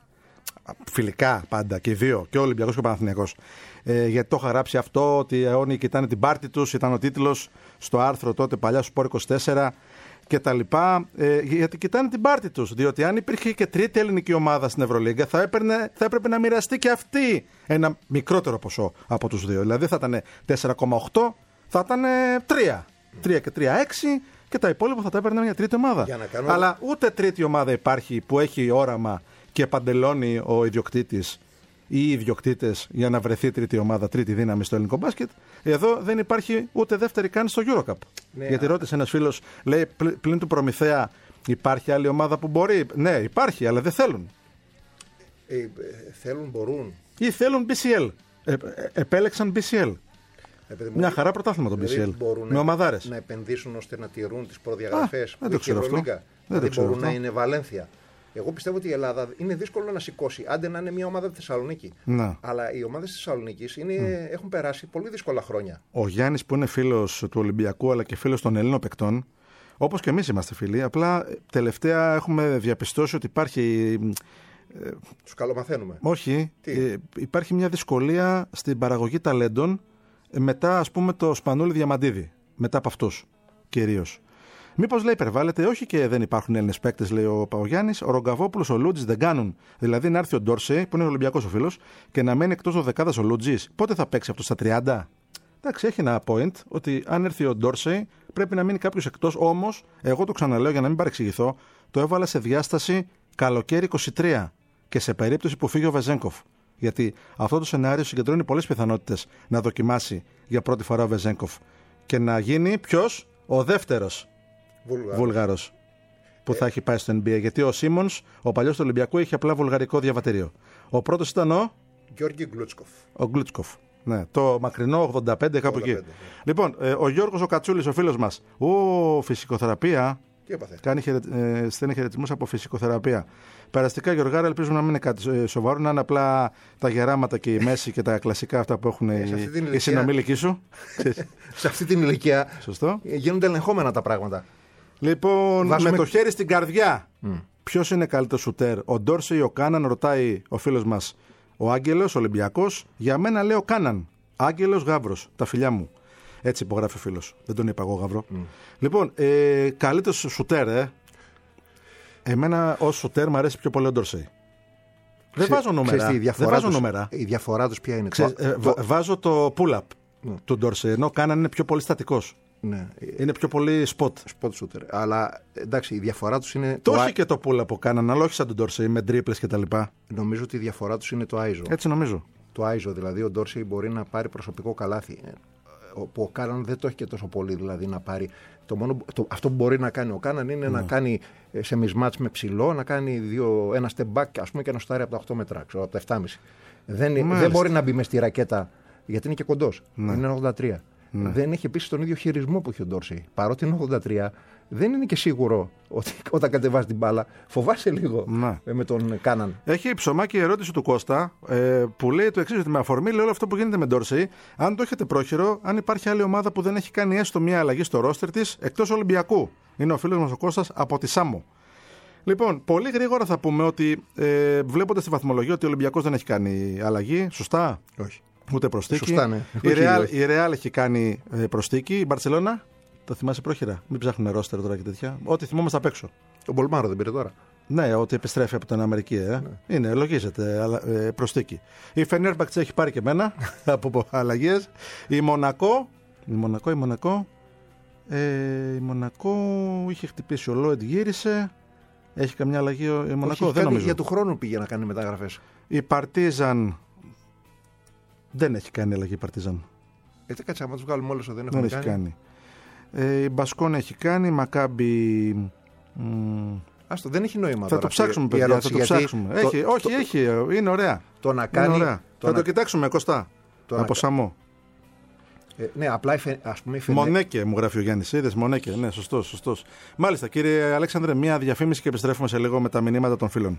D: Φιλικά πάντα και οι δύο, και ο Ολυμπιακός και ο Παναθηναϊκός. Ε, γιατί το είχα γράψει αυτό, ότι οι αιώνιοι κοιτάνε την πάρτη τους, ήταν ο τίτλος στο άρθρο τότε παλιά στο Σπορ είκοσι τέσσερα και τα λοιπά, ε, γιατί κοιτάνε την πάρτη τους. Διότι αν υπήρχε και τρίτη ελληνική ομάδα στην Ευρωλίγκα, θα, έπαιρνε, θα έπρεπε να μοιραστεί και αυτή ένα μικρότερο ποσό από τους δύο. Δηλαδή θα ήταν τέσσερα κόμμα οκτώ, θα ήταν τρία. τρία και τρία, έξι, και τα υπόλοιπα θα τα έπαιρνε μια τρίτη ομάδα. Κάνω... Αλλά ούτε τρίτη ομάδα υπάρχει που έχει όραμα και παντελώνει ο ιδιοκτήτης ή οι ιδιοκτήτες για να βρεθεί τρίτη ομάδα, τρίτη δύναμη στο ελληνικό μπάσκετ. Εδώ δεν υπάρχει ούτε δεύτερη καν στο EuroCup. Ναι, γιατί α... ρώτησε ένας φίλος, λέει, πλην του Προμηθέα, Υπάρχει άλλη ομάδα που μπορεί? Ναι, υπάρχει, αλλά δεν θέλουν.
E: Ε, ε, θέλουν, μπορούν.
D: Ή θέλουν μπι σι ελ. Ε, ε, επέλεξαν μπι σι ελ.
E: Ε, παιδί,
D: Μια χαρά πρωτάθλημα το
E: δηλαδή
D: μπι σι ελ.
E: Μπορούν
D: με ομαδάρες.
E: να επενδύσουν ώστε να τηρούν τις προδιαγραφές.
D: Δεν το ξέρω αυτό.
E: Δεν
D: το ξέρω
E: μπορούν
D: αυτό.
E: να είναι Βαλένθια. Εγώ πιστεύω ότι η Ελλάδα είναι δύσκολο να σηκώσει. Άντε να είναι μια ομάδα τη Θεσσαλονίκη.
D: Να.
E: Αλλά οι ομάδες της Θεσσαλονίκης mm. έχουν περάσει πολύ δύσκολα χρόνια.
D: Ο Γιάννης που είναι φίλος του Ολυμπιακού αλλά και φίλος των Ελλήνων παικτών, όπως και εμείς είμαστε φίλοι, απλά τελευταία έχουμε διαπιστώσει ότι υπάρχει.
E: Τους καλομαθαίνουμε.
D: Όχι. Ε, υπάρχει μια δυσκολία στην παραγωγή ταλέντων μετά, ας πούμε, το Σπανούλη Διαμαντίδη. Μετά από αυτούς κυρίως. Μήπως λέει υπερβάλλεται? Όχι, και δεν υπάρχουν Έλληνες παίκτες, λέει ο Παογιάννης. Ο Ρογκαβόπουλος, ο Λούτζης δεν κάνουν. Δηλαδή να έρθει ο Ντόρσεϊ, που είναι Ολυμπιακός ο φίλος, και να μένει εκτός δωδεκάδας ο Λούτζης. Πότε θα παίξει αυτό, στα τριάντα? Εντάξει, έχει ένα point ότι αν έρθει ο Ντόρσεϊ πρέπει να μείνει κάποιος εκτός. Όμως, εγώ το ξαναλέω για να μην παρεξηγηθώ, το έβαλα σε διάσταση καλοκαίρι είκοσι τρία και σε περίπτωση που φύγει ο Βεζένκοφ. Γιατί αυτό το σενάριο συγκεντρώνει πολλές πιθανότητες να δοκιμάσει για πρώτη φορά ο Βεζένκοφ και να γίνει ποιος? Ο δεύτερος
E: Βουλγάρος,
D: Βουλγάρος που ε... θα έχει πάει στο N B A. Γιατί ο Σίμονς, ο παλιός του Ολυμπιακού, είχε απλά βουλγαρικό διαβατήριο. Ο πρώτος ήταν ο
E: Γιώργη Γκλούτσκοφ.
D: Ο Γκλούτσκοφ. Ναι, το μακρινό ογδόντα πέντε κάπου ογδόντα πέντε, εκεί. Ναι. Λοιπόν, ε, ο Γιώργος ο Κατσούλης, ο φίλος μας. Ο φυσικοθεραπεία.
E: Τι έπαθε?
D: Κάνει χαιρε... ε, στέλνει χαιρετισμούς από φυσικοθεραπεία. Περαστικά, Γιωργάρα, ελπίζουμε να μην είναι κάτι σοβαρό, να είναι απλά τα γεράματα και η μέση και τα κλασικά αυτά που έχουν ε, οι, ηλικία... οι συνομήλικοι σου.
E: Σε αυτή την ηλικία.
D: Σωστό.
E: Γίνονται ελεγχόμενα τα πράγματα.
D: Λοιπόν,
E: Βάζουμε...
D: με το χέρι στην καρδιά.
E: Mm.
D: Ποιος είναι καλύτερο σουτέρ, ο Ντόρσεϊ ή ο Κάναν? Ρωτάει ο φίλος μας ο Άγγελος, Ολυμπιακός. Για μένα λέω Κάναν. Άγγελος Γαύρος, τα φιλιά μου. Έτσι υπογράφει ο φίλος. Δεν τον είπα εγώ Γαύρο. Mm. Λοιπόν, ε, καλύτερος σουτέρ, ε. Εμένα ως σουτέρ μου αρέσει πιο πολύ ο Ντόρσεϊ. Δεν βάζω νούμερα. Δεν βάζω νούμερα.
E: Η διαφορά τους ποια είναι?
D: Ξέρεις, το... ε, βα, βάζω το pull-up mm. του Ντόρσεϊ, ενώ Κάναν είναι πιο πολύ στατικός.
E: Ναι.
D: Είναι πιο πολύ spot.
E: Spot shooter. Αλλά εντάξει, η διαφορά τους είναι.
D: Το
E: το
D: έχει και το pull-up που κάναν, αλλά όχι σαν τον Ντόρσεϊ με τρίπλες κτλ.
E: Νομίζω ότι η διαφορά τους είναι το άιζο.
D: Έτσι νομίζω.
E: Το άιζο, δηλαδή ο Ντόρσεϊ μπορεί να πάρει προσωπικό καλάθι. Που ο Κάναν δεν το έχει και τόσο πολύ, δηλαδή να πάρει. Το μόνο, το, αυτό που μπορεί να κάνει ο Κάναν είναι mm. να κάνει σε μισμάτς με ψηλό, να κάνει δύο, ένα step back, ας πούμε, και να στάρει από τα οκτώ μέτρα, ξέρω, από τα επτά κόμμα πέντε. Δεν, δεν μπορεί να μπει μες στη ρακέτα, γιατί είναι και κοντός. Mm. Είναι ογδόντα τρία. Mm. Δεν έχει επίσης τον ίδιο χειρισμό που έχει ο Ντόρσεϊ. Παρότι είναι ογδόντα τρία, δεν είναι και σίγουρο ότι όταν κατεβάζει την μπάλα φοβάσαι λίγο mm. με τον Κάναν.
D: Έχει ψωμάκι η ερώτηση του Κώστα ε, που λέει το εξής: ότι με αφορμή λέει όλο αυτό που γίνεται με Ντόρσεϊ, αν το έχετε πρόχειρο, αν υπάρχει άλλη ομάδα που δεν έχει κάνει έστω μια αλλαγή στο ρόστερ της εκτός Ολυμπιακού. Είναι ο φίλος μας ο Κώστας από τη Σάμο. Λοιπόν, πολύ γρήγορα θα πούμε ότι ε, βλέποντας τη βαθμολογία ότι ο Ολυμπιακός δεν έχει κάνει αλλαγή. Σωστά?
E: Όχι.
D: Ούτε προστίκη.
E: Σωστά, ναι.
D: Η Real, η Real έχει κάνει ε, προστίκη. Η Μπαρτσελώνα, το θυμάσαι πρόχειρα? Μην ψάχνουμε ρόστερ τώρα και τέτοια. Ό,τι θυμόμαστε απ' έξω.
E: Τον Μπολμάρο δεν πήρε τώρα?
D: Ναι, ότι επιστρέφει από την Αμερική. Ε. Ναι. Είναι, λογίζεται αλλά, ε, προστίκη. Η Φενέρμπαχτσε έχει πάρει και εμένα από αλλαγές. Η Μονακό. Η Μονακό, η Μονακό. Ε, η Μονακό είχε χτυπήσει ο Λόιντ, γύρισε. Έχει καμιά αλλαγή η Μονακό?
E: Όχι,
D: δεν νομίζω.
E: Για του χρόνου πήγε να κάνει μεταγραφές.
D: Η Παρτίζαν. Δεν έχει κάνει αλλαγή η Παρτίζαν.
E: Έτσι κάτσε, άμα τους βγάλουμε όλους, δεν έχουν
D: δεν
E: κάνει.
D: Έχει κάνει. Ε, η Μπασκόν έχει κάνει, η Μακάμπι. Μ,
E: Άστο, δεν έχει νόημα.
D: Θα
E: τώρα
D: το ψάξουμε,
E: αυτή,
D: παιδιά. Θα το ψάξουμε.
E: Το,
D: έχει,
E: το,
D: όχι,
E: το,
D: έχει. Είναι ωραία.
E: Το να κάνει.
D: Είναι ωραία.
E: Το
D: θα
E: να...
D: το κοιτάξουμε, Κωστά.
E: Το
D: από
E: να...
D: Σαμό.
E: Ε, ναι, απλά ας πούμε. Φαινε...
D: Μονέκε, μου γράφει ο Γιάννης. Είδες, Μονέκε. Ναι, σωστός, σωστός. Μάλιστα, κύριε Αλέξανδρε, μία διαφήμιση και επιστρέφουμε σε λίγο με τα μηνύματα των φίλων.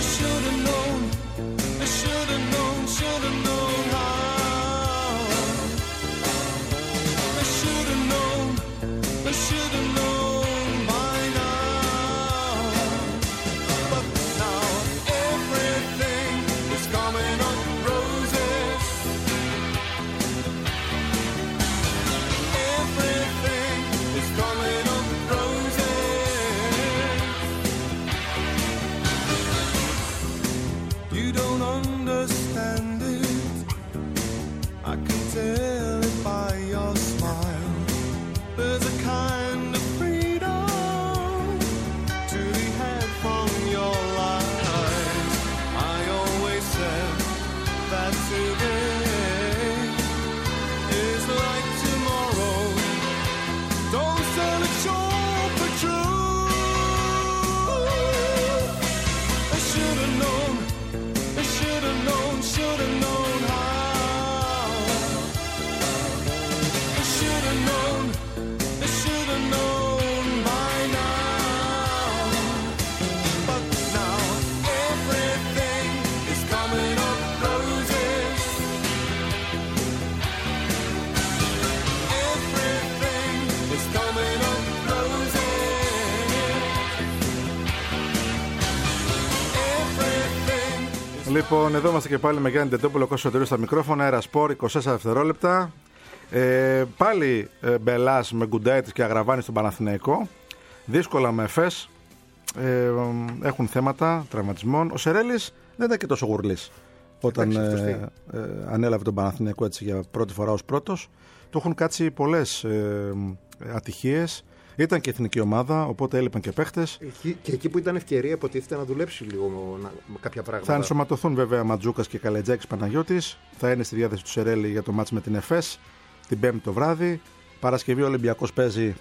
B: should've known, I should've known, should've known how. I should've known, I should've known by now. But now everything is coming up roses. Everything is coming up roses. You don't understand it, I can tell it by your smile. There's a kind of freedom to be had from your lies. I always said that today is like tomorrow. Don't sell it short for true. I should've known, I should've known, should've known how. I should've known, I should've known by now. But now everything is coming up roses. Everything is coming up roses. Everything.
D: Λοιπόν, εδώ είμαστε και πάλι με Γιάννη Τετόπουλο, Κώστας Σωτηρίου στα μικρόφωνα, Αέρα Σπορ, είκοσι τέσσερα δευτερόλεπτα. Ε, πάλι ε, Μπελάς με Γκουντάιτης και Αγραβάνη στον Παναθηναϊκό. Δύσκολα με Εφές. Ε, έχουν θέματα τραυματισμών. Ο Σερέλης δεν ήταν και τόσο γουρλής όταν ε, ε, ανέλαβε τον Παναθηναϊκό έτσι για πρώτη φορά ως πρώτος. Του έχουν κάτσει πολλές ε, ατυχίες. Ήταν και εθνική ομάδα, οπότε έλειπαν και παίχτες.
E: Εκεί, και εκεί που ήταν ευκαιρία, υποτίθεται να δουλέψει λίγο να, με κάποια πράγματα.
D: Θα ενσωματωθούν βέβαια Ματζούκας και Καλετζάκης Παναγιώτης. Θα είναι στη διάθεση του Σερέλη για το μάτς με την Εφές την Πέμπτη το βράδυ. Παρασκευή ο Ολυμπιακός παίζει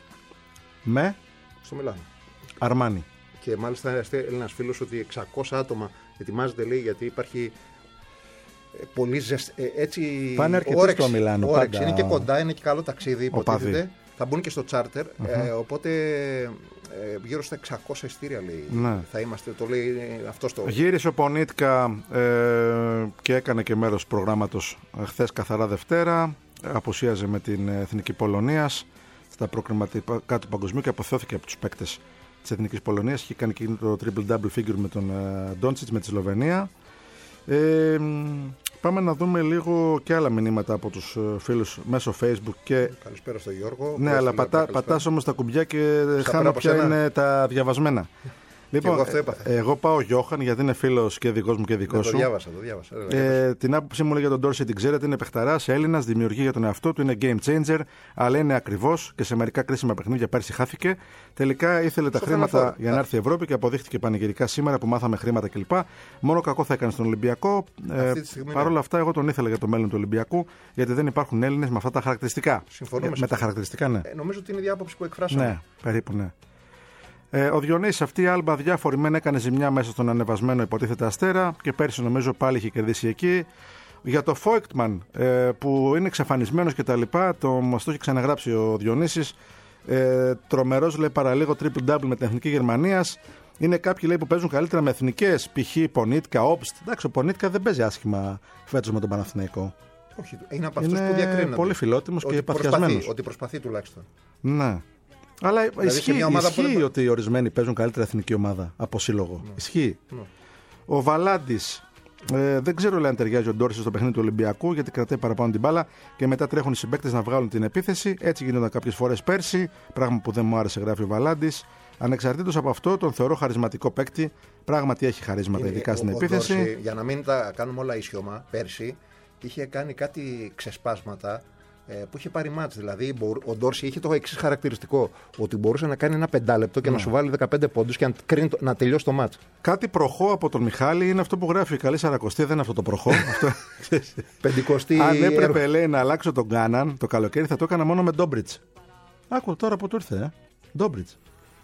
D: με
E: στο Μιλάνο.
D: Αρμάνι.
E: Και μάλιστα έλεγε ένας φίλος ότι εξακόσια άτομα ετοιμάζεται, λέει, γιατί υπάρχει πολύ ζεστή. Έτσι.
D: Πάνε αρκετοί στο Μιλάνο.
E: Όρεξη. Είναι και κοντά, είναι και καλό ταξίδι, υποτίθεται.
D: Οπαδί.
E: Θα μπουν και στο τσάρτερ. Uh-huh. Ε, οπότε ε, γύρω στα εξακόσια ειστήρια, λέει. Ναι. Θα είμαστε, το λέει αυτό το. Γύρισε ο Πονίτκα
D: ε, και έκανε και μέρος προγράμματος χθες καθαρά Δευτέρα. Απουσίαζε με την Εθνική Πολωνίας στα προκριματικά του παγκοσμίου και αποθεώθηκε από τους παίκτες της Εθνικής Πολωνίας. Είχε κάνει και το triple double figure με τον Ντόντσιτς με τη Σλοβενία. Ε, πάμε να δούμε λίγο και άλλα μηνύματα από τους φίλους μέσω Facebook. Και...
E: Καλησπέρα στον Γιώργο.
D: Ναι, αλλά πατά, πατάς όμως τα κουμπιά και χάνω ποια είναι τα διαβασμένα. Λοιπόν, εγώ, εγώ πάω Γιώχαν γιατί είναι φίλος και δικός μου και δικός ναι, σου.
E: Το διάβασα, το διάβασα.
D: Ε, την άποψή μου λέει για τον Ντόρσεϊ την ξέρετε, είναι παιχταράς, Έλληνας, δημιουργεί για τον εαυτό του, είναι game changer, αλλά είναι ακριβώς και σε μερικά κρίσιμα παιχνίδια πέρσι χάθηκε. Τελικά ήθελε τα χρήματα αυτό για να έρθει η Ευρώπη και αποδείχτηκε πανηγυρικά σήμερα που μάθαμε χρήματα κλπ. Μόνο κακό θα έκανε στον Ολυμπιακό. Ε, Παρ' όλα αυτά, εγώ τον ήθελα για το μέλλον του Ολυμπιακού, γιατί δεν υπάρχουν Έλληνες με αυτά τα χαρακτηριστικά.
E: Συμφωνούμε.
D: Ε, με τα χαρακτηριστικά, ναι.
E: Ε, νομίζω ότι είναι η άποψη που εκφράσαμε.
D: Ναι, περίπου ναι. Ε, ο Διονύσης, αυτή η Άλμπα διάφορη μεν έκανε ζημιά μέσα στον ανεβασμένο υποτίθεται Αστέρα και πέρσι νομίζω πάλι είχε κερδίσει εκεί. Για το Φόικτμαν ε, που είναι εξαφανισμένος και τα λοιπά, το μας το έχει ξαναγράψει ο Διονύσης. Ε, τρομερός λέει παραλίγο triple double με την Εθνική Γερμανίας. Είναι κάποιοι λέει που παίζουν καλύτερα με εθνικές, π.χ. Πονίτκα, Όπστ. Εντάξει, ο Πονίτκα δεν παίζει άσχημα φέτος με τον Παναθηναϊκό.
E: Όχι, είναι από αυτούς που διακρίνονται.
D: Είναι πολύ φιλότιμος και παθιασμένος.
E: Ότι προσπαθεί τουλάχιστον.
D: Ναι. Αλλά
E: δηλαδή
D: ισχύει, ισχύει που... ότι οι ορισμένοι παίζουν καλύτερα εθνική ομάδα από σύλλογο. Ναι. Ισχύει. Ναι. Ο Βαλάντης, ε, δεν ξέρω λέει, αν ταιριάζει ο Ντόρσεϊ στο παιχνίδι του Ολυμπιακού, γιατί κρατάει παραπάνω την μπάλα και μετά τρέχουν οι συμπαίκτες να βγάλουν την επίθεση. Έτσι γίνονταν κάποιες φορές πέρσι, πράγμα που δεν μου άρεσε, γράφει ο Βαλάντης. Ανεξαρτήτως από αυτό, τον θεωρώ χαρισματικό παίκτη. Πράγματι έχει χαρίσματα, είναι, ειδικά στην ο, επίθεση. Ο Ντόρσεϊ,
E: για να μην τα κάνουμε όλα ίσιωμα, πέρσι είχε κάνει κάτι ξεσπάσματα. Που είχε πάρει μάτς. Δηλαδή, ο Ντόρσεϊ είχε το εξής χαρακτηριστικό: ότι μπορούσε να κάνει ένα πεντάλεπτο και mm. να σου βάλει δεκαπέντε πόντους και να, κρίνει, να τελειώσει το μάτς.
D: Κάτι προχώ από τον Μιχάλη είναι αυτό που γράφει η καλή Σαρακοστή. Δεν είναι αυτό το προχώ.
E: Πεντηκοστή.
D: Αν έπρεπε λέει, να αλλάξω τον Γκάναν το καλοκαίρι, θα το έκανα μόνο με Ντόμπριτς. Άκου τώρα που του ήρθε, ε. Ντόμπριτς.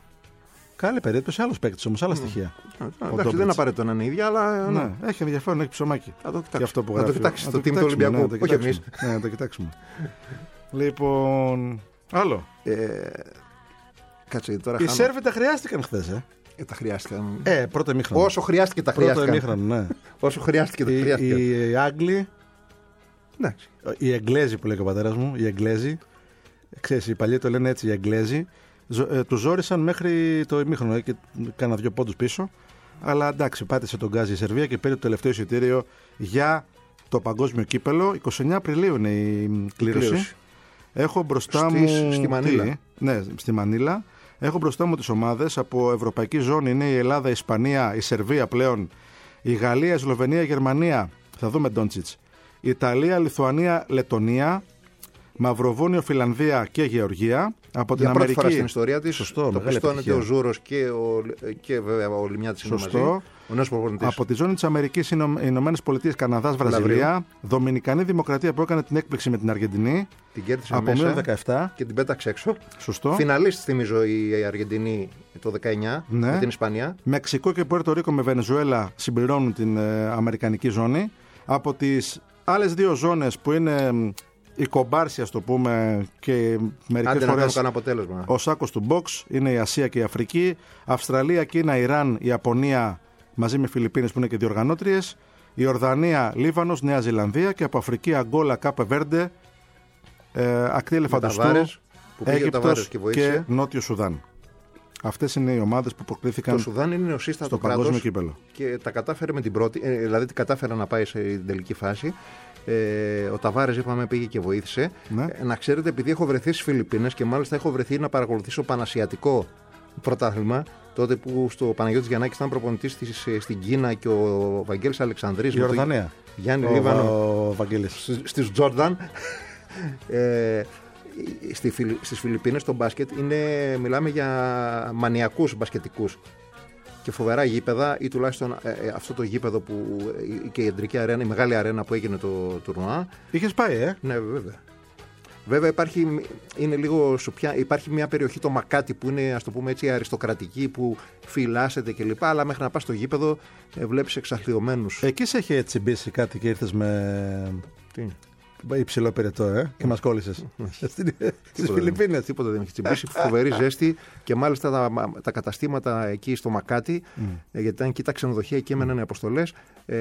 D: Καλή περίπτωση, άλλο παίκτη όμως, άλλα mm. στοιχεία.
E: Mm. Εντάξει, δεν απαραίτητο να είναι ίδια, αλλά.
D: Ναι, έχει ενδιαφέρον, έχει ψωμάκι.
E: Θα το κοιτάξουμε.
D: Αυτό που
E: να το κοιτάξει το team του Ολυμπιακού.
D: Ναι, όχι εμείς. Ναι, να το κοιτάξουμε. Λοιπόν. Άλλο.
E: Ε, κάτσε τώρα.
D: Οι Σέρβοι τα χρειάστηκαν χθες, ε.
E: Ε, τα χρειάστηκαν.
D: Ε, πρώτο ημίχρονο.
E: Όσο χρειάστηκε τα χρειάστηκαν.
D: Πρώτο ημίχρονο, ναι.
E: Όσο χρειάστηκε τα χρειάστηκαν.
D: Οι, οι Άγγλοι.
E: Εντάξει.
D: Οι Εγγλέζοι που λέει και ο πατέρας μου. Οι Εγγλέζοι. Ξέρεις, οι παλιοί το λένε έτσι, οι Εγγλέζοι. Ε, του ζόρισαν μέχρι το ημίχρονο και κάνα δύο πόντους πίσω. Αλλά εντάξει, πάτησε τον γκάζι η Σερβία και πήρε το τελευταίο εισιτήριο για το παγκόσμιο κύπελο. εικοστή ενάτη Απριλίου είναι η κλήρωση. κλήρωση. Έχω μπροστά
E: Στις,
D: μου.
E: Στη Μανίλα.
D: Τι, ναι, στη Μανίλα. Έχω μπροστά μου τις ομάδες. Από ευρωπαϊκή ζώνη είναι η Ελλάδα, η Ισπανία, η Σερβία πλέον, η Γαλλία, η Σλοβενία, η Γερμανία. Θα δούμε Ντόντσιτς. Η Ιταλία, Λιθουανία, Λετονία. Μαυροβούνιο, Φιλανδία και Γεωργία. Από την
E: Για πρώτη
D: Αμερική.
E: φορά στην ιστορία της.
D: Σωστό,
E: το πιστώνεται ο Ζούρος και, ο, και βέβαια ο Λιμιάτης είναι μαζί. Ο νέος προπονητής.
D: Από τη ζώνη της Αμερικής, οι Ηνωμένες Πολιτείες, Καναδάς, Βραζιλία. Δομινικανή Δημοκρατία που έκανε την έκπληξη με την Αργεντινή.
E: Την κέρδισε
D: από
E: μέσα
D: δεκαεπτά
E: και την πέταξε έξω.
D: Σωστό.
E: Φιναλίστ, θυμίζω, η Αργεντινή το δεκαεννιά, ναι, με την Ισπανία.
D: Μεξικό και Πουέρτο Ρίκο με Βενεζουέλα συμπληρώνουν την ε, Αμερικανική ζώνη. Από τις άλλες δύο ζώνες που είναι η κομπάρσια, το πούμε, και μερικές φορές ο σάκος του box, είναι η Ασία και η Αφρική. Αυστραλία, Κίνα, Ιράν, Ιαπωνία μαζί με Φιλιππίνες που είναι και διοργανώτριες. Η Ορδανία, Λίβανος, Νέα Ζηλανδία και από Αφρική Αγκόλα, Κάπε Βέρντε, ε, ακτή Ελεφαντοστού, Αίγυπτος και, και Νότιο Σουδάν. Αυτές είναι οι ομάδες που προκλήθηκαν.
E: Το Σουδάν είναι νεοσύστατο
D: στο παγκόσμιο κύπελο.
E: Και τα κατάφερε με την πρώτη, ε, δηλαδή την κατάφερε να πάει σε τελική φάση. Ε, ο Ταβάρες, είπαμε, πήγε και βοήθησε.
D: Ναι.
E: Ε, να ξέρετε, επειδή έχω βρεθεί στις Φιλιππίνες και μάλιστα έχω βρεθεί να παρακολουθήσω πανασιατικό πρωτάθλημα, τότε που στο Παναγιώτης Γιαννάκης ήταν προπονητής στις, στην Κίνα και ο Βαγγέλης Αλεξανδρής.
D: Η Ορδανία.
E: Γιάννη
D: ο,
E: Λίβανο.
D: Ο Βαγγέλης.
E: Στις Τζόρνταν. ε, Στη, στις Φιλιππίνες το μπάσκετ είναι, μιλάμε για μανιακούς μπασκετικούς και φοβερά γήπεδα, ή τουλάχιστον ε, ε, αυτό το γήπεδο που ε, και η κεντρική αρένα, η μεγάλη αρένα που έγινε το τουρνουά.
D: Είχες πάει, ε?
E: Ναι, βέβαια. Βέβαια υπάρχει, είναι λίγο σουπιά, υπάρχει μια περιοχή, το Μακάτι, που είναι, ας το πούμε έτσι, αριστοκρατική, που φυλάσσεται κλπ. Αλλά μέχρι να πας στο γήπεδο ε, βλέπεις εξαθλιωμένους.
D: Εκεί σε είχε τσιμπήσει κάτι και ήρθες με...
E: Τι?
D: Υψηλό πυρετό, ε, και μας κόλλησες. Στις Φιλιππίνες.
E: Τίποτα δεν έχει τσιμπήσει. Φοβερή ζέστη και μάλιστα τα, τα καταστήματα εκεί στο Μακάτι, mm. γιατί ήταν εκεί τα ξενοδοχεία, εκεί έμεναν οι αποστολές. Ε,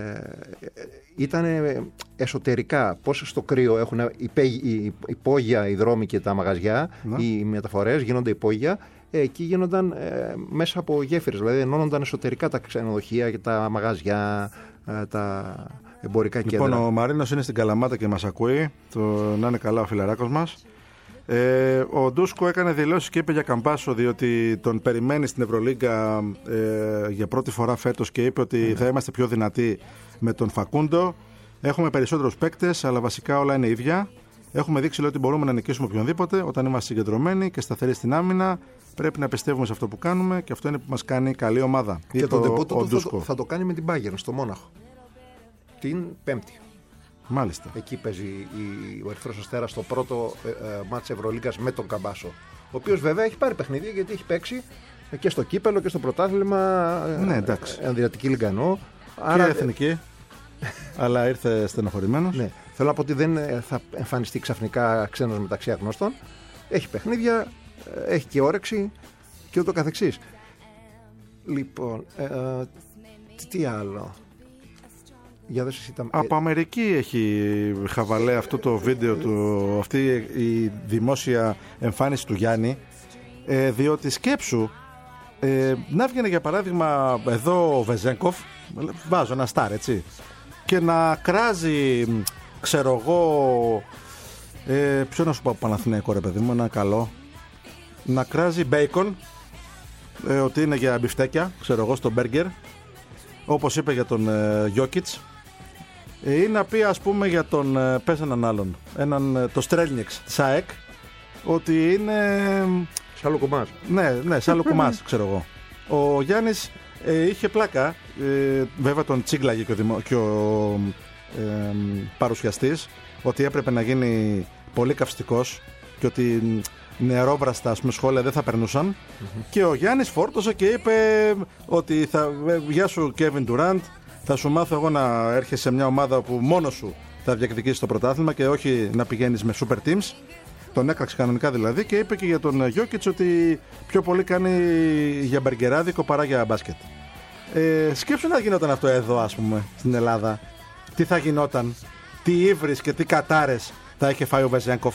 E: ήταν εσωτερικά. Πώς στο κρύο έχουν υπόγεια οι δρόμοι και τα μαγαζιά, mm. οι μεταφορές γίνονται υπόγεια. Εκεί γίνονταν ε, μέσα από γέφυρες, δηλαδή ενώνονταν εσωτερικά τα ξενοδοχεία και τα μαγαζιά, ε, τα εμπορικά
D: λοιπόν,
E: κέντρα.
D: Λοιπόν, ο Μαρίνος είναι στην Καλαμάτα και μας ακούει. Το, να είναι καλά ο φιλαράκος μας. Ε, ο Ντούσκο έκανε δηλώσεις και είπε για Καμπάσο, διότι τον περιμένει στην Ευρωλίγκα ε, για πρώτη φορά φέτος και είπε ότι mm. θα είμαστε πιο δυνατοί με τον Φακούντο. Έχουμε περισσότερους παίκτες, αλλά βασικά όλα είναι ίδια. Έχουμε δείξει λέει, ότι μπορούμε να νικήσουμε οποιονδήποτε όταν είμαστε συγκεντρωμένοι και σταθεροί στην άμυνα. Πρέπει να πιστεύουμε σε αυτό που κάνουμε και αυτό είναι που μας κάνει καλή ομάδα.
E: Και το ντεμπούτο του θα, θα το κάνει με την Bayern στο Μόναχο. Την Πέμπτη.
D: Μάλιστα.
E: Εκεί παίζει η, ο Ερυθρός Αστέρας στο πρώτο ε, ε, μάτς Ευρωλίγκας με τον Καμπάσο. Ο οποίος βέβαια έχει πάρει παιχνίδια γιατί έχει παίξει και στο κύπελο και στο πρωτάθλημα.
D: Ναι, εντάξει.
E: Ε, Ανδριατική Λιγκανό.
D: Άρα... Και εθνική. Αλλά ήρθε στενοχωρημένος.
E: Ναι. Θέλω να πω ότι δεν θα εμφανιστεί ξαφνικά ξένος μεταξύ αγνώστων. Έχει παιχνίδια, έχει και όρεξη και ούτω καθεξής. Λοιπόν, ε, ε, τι άλλο. Για δες εσύ τα...
D: Από Αμερική έχει χαβαλέ αυτό το βίντεο του, αυτή η δημόσια εμφάνιση του Γιάννη, ε, διότι σκέψου ε, να βγαίνει για παράδειγμα εδώ ο Βεζέγκοφ, βάζω ένα στάρ έτσι, και να κράζει, ξέρω εγώ, ε, ποιο να σου πω Παναθηναϊκό ρε παιδί μου, ένα καλό, να κράζει μπέικον, ε, ότι είναι για μπιφτέκια, ξέρω εγώ, στο μπέργκερ, όπως είπε για τον Γιόκιτς, ε, ή να πει ας πούμε για τον, ε, πες έναν άλλον, έναν, το Στρέλνιεξ της ΑΕΚ, ότι είναι...
E: Σάλο Κουμάς.
D: Ναι, ναι, Σάλο Κουμάς, ξέρω εγώ. Ο Γιάννης ε, είχε πλάκα, ε, βέβαια τον τσίγκλαγε και ο, δημο, και ο ε, παρουσιαστής, ότι έπρεπε να γίνει πολύ καυστικός και ότι νερόβραστα ας πούμε, σχόλια δεν θα περνούσαν. Mm-hmm. Και ο Γιάννης φόρτωσε και είπε ότι θα, γεια σου Kevin Durant, θα σου μάθω εγώ να έρχεσαι σε μια ομάδα που μόνος σου θα διεκδικήσεις το πρωτάθλημα και όχι να πηγαίνεις με super teams. Τον έκραξε κανονικά δηλαδή και είπε και για τον Γιόκιτς ότι πιο πολύ κάνει για μπεργκεράδικο παρά για μπάσκετ. Ε, σκέψου να γινόταν αυτό εδώ, ας πούμε, στην Ελλάδα. Τι θα γινόταν, τι ύβρις και τι κατάρες θα είχε φάει ο Βεζένκοφ.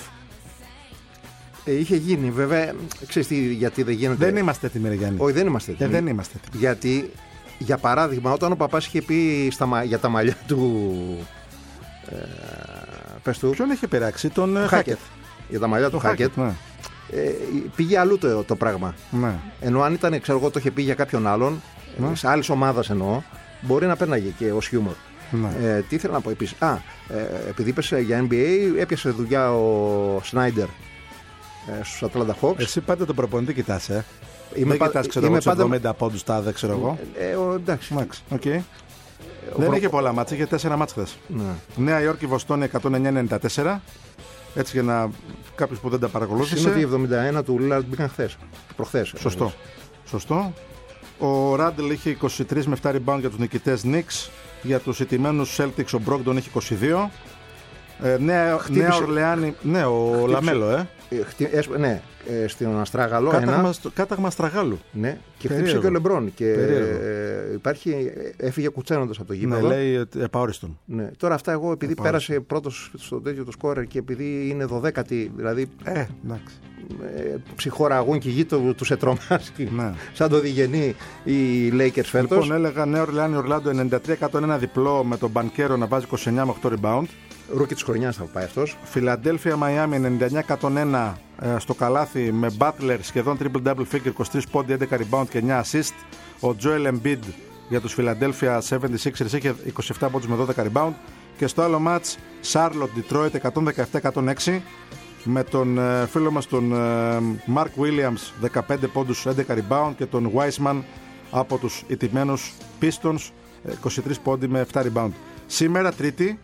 E: Ε, είχε γίνει, βέβαια. Ξέρεις τι, γιατί δεν γίνεται.
D: Δεν είμαστε έτοιμοι, Γιάννη.
E: Όχι, δεν είμαστε έτοιμοι.
D: Ε, δεν είμαστε έτοιμοι.
E: Γιατί, για παράδειγμα, όταν ο παπάς είχε πει στα, για τα μαλλιά του. Ε, πες του.
D: Ποιον είχε πειράξει, τον
E: Χάκετ. Για τα μαλλιά του Χάκετ. Ναι. Ε, πήγε αλλού το, το πράγμα. Ναι. Ενώ αν ήταν, ξέρω εγώ, το είχε πει για κάποιον άλλον, ναι. σε άλλη ομάδα εννοώ, μπορεί να πέρναγε και ως χιούμορ. Ναι. Ε, τι ήθελα να πω επίσης. Α, ε, επειδή είπες για N B A, έπιασε δουλειά ο Σνάιντερ ε, στους Atlanta Hawks.
D: Εσύ πάντα τον προπονητή κοιτάς, ε.
E: Είμαι
D: δεν κοιτάς, ξέρω εγώ, τους εβδομήντα πόντους τάδε, ξέρω εγώ.
E: Ε, ο, εντάξει.
D: Okay. Δεν προ... είχε πολλά μάτσα, είχε τέσσερα μάτσα χθες. Ναι. Νέα Υόρκη, Βοστόνη εκατόν εννιά ενενήντα τέσσερα. Έτσι για να κάποιος που δεν τα παρακολούθησε.
E: Είναι ότι οι εβδομήντα ένα του Λίλαρντ μπήκαν χθες. Προχθές.
D: Σωστό. Σωστό. Ο Ράντλ είχε είκοσι τρία με επτά rebound για τους νικητές Knicks. Για τους ηττημένους Celtics ο Μπρόγκτον είχε είκοσι δύο. Ε, νέα, νέα Ορλεάνη. Ναι, ο χτύπησε. Λαμέλο, ε.
E: Χτυ... Ε, ναι, ε, στην Αστράγαλο.
D: Κάταγμα,
E: ένα...
D: στο... Κάταγμα Αστραγάλου.
E: Ναι, και χτύπησε και ο Λεμπρόν. Και ε, υπάρχει, έφυγε κουτσένοντας από το γήπεδο.
D: Ναι, λέει επαόριστον.
E: Ναι. Τώρα αυτά εγώ επειδή επαόριστον. Πέρασε πρώτος στο τέτοιο το σκόρερ και επειδή είναι δωδέκατη, δηλαδή.
D: Ε, εντάξει.
E: Ε, ψυχοραγούν και η γη του, του σε τρομάσει.
D: Ναι.
E: Σαν το διγενή οι Lakers φέτος.
D: Λοιπόν, έλεγα Νέα Ορλεάνη Ορλάντο ενενήντα τρία εκατόν ένα διπλό με τον Μπανκέρο να βάζει είκοσι εννιά με οκτώ rebound.
E: Ρούκι της χρονιάς θα πάει αυτός.
D: Φιλαντέλφια Μαϊάμι ενενήντα εννιά εκατόν ένα ε, στο καλάθι με Butler σχεδόν triple double figure, είκοσι τρία πόντι, έντεκα rebound και εννιά assist. Ο Joel Embiid για τους Φιλαντέλφια εβδομήντα έξι είχε είκοσι επτά πόντους με δώδεκα rebound. Και στο άλλο match Charlotte Detroit εκατόν δεκαεπτά εκατόν έξι με τον ε, φίλο μας τον ε, Mark Williams δεκαπέντε πόντους, έντεκα rebound και τον Wiseman από τους ηττημένους Pistons είκοσι τρία πόντι με επτά rebound. Σήμερα Τρίτη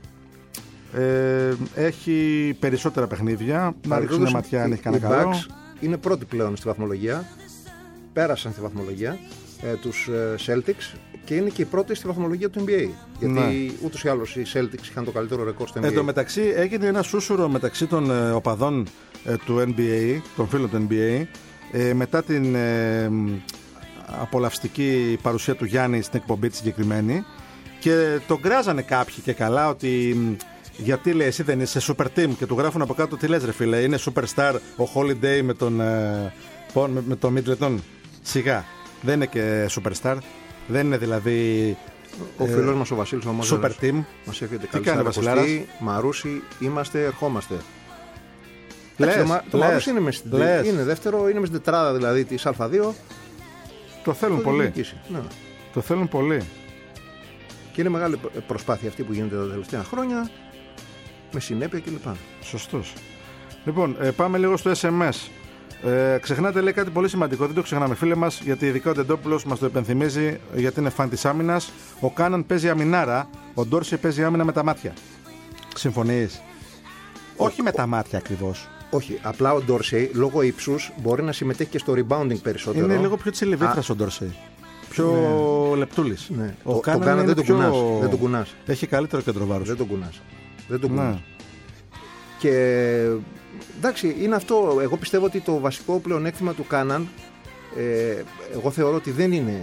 D: ε, έχει περισσότερα παιχνίδια. Να ρίξουν μια ματιά αν έχει κανένα καλό.
E: Οι Bucks είναι πρώτοι πλέον στη βαθμολογία. Πέρασαν στη βαθμολογία ε, τους ε, Celtics και είναι και οι πρώτοι στη βαθμολογία του N B A. Γιατί ναι. ούτως ή άλλως οι Celtics είχαν το καλύτερο ρεκόρ στο N B A.
D: Εν τω μεταξύ έγινε ένα σούσουρο μεταξύ των ε, οπαδών ε, του N B A, των φίλων του N B A, ε, μετά την ε, απολαυστική παρουσία του Γιάννη στην εκπομπή τη συγκεκριμένη. Και τον κράζανε κάποιοι και καλά ότι γιατί λέει εσύ δεν είσαι super team και του γράφουν από κάτω τι λες ρε φίλε, είναι superstar ο Holiday με τον, ε, με, με τον Middleton. Σιγά, δεν είναι και superstar, δεν είναι δηλαδή
E: ο ε, φίλος μας ο Βασίλης ο
D: super team.
E: Μας έρχεται καλή Σαρακοστή, Μαρούσι, είμαστε, ερχόμαστε.
D: Λες,
E: το,
D: λες,
E: το Μαρούσι είναι, μες, είναι δεύτερο, είναι με στην τετράδα δηλαδή της Α δύο.
D: Το θέλουν το πολύ.
E: Ναι.
D: Το θέλουν πολύ.
E: Και είναι μεγάλη προσπάθεια αυτή που γίνεται τα τελευταία χρόνια, με συνέπεια κλπ.
D: Σωστός. Λοιπόν, ε, πάμε λίγο στο ες εμ ες. Ε, ξεχνάτε, λέει κάτι πολύ σημαντικό, δεν το ξεχνάμε φίλε μας, γιατί ειδικά ο Ντεντόπουλος μας το επενθυμίζει, γιατί είναι φαν της άμυνας. Ο Κάναν παίζει αμυνάρα, ο Ντόρσεϊ παίζει άμυνα με τα μάτια. Συμφωνείς? Ο, Όχι ο, με τα μάτια ακριβώς.
E: Όχι, απλά ο Ντόρσεϊ λόγω ύψους μπορεί να συμμετέχει και στο rebounding περισσότερο.
D: Είναι λίγο πιο τσιλιβήθρας ο Ντόρσεϊ. Πιο ναι. λεπτούλης.
E: Ναι. Ο, Κάναν το Κάναν δεν τον, πιο... κουνάς, δεν τον κουνάς.
D: Έχει καλύτερο κέντρο βάρους.
E: Δεν τον κουνάς. Δεν τον κουνάς. Ναι. Και εντάξει, είναι αυτό. Εγώ πιστεύω ότι το βασικό πλεονέκτημα του Κάναν, ε, εγώ θεωρώ ότι δεν είναι.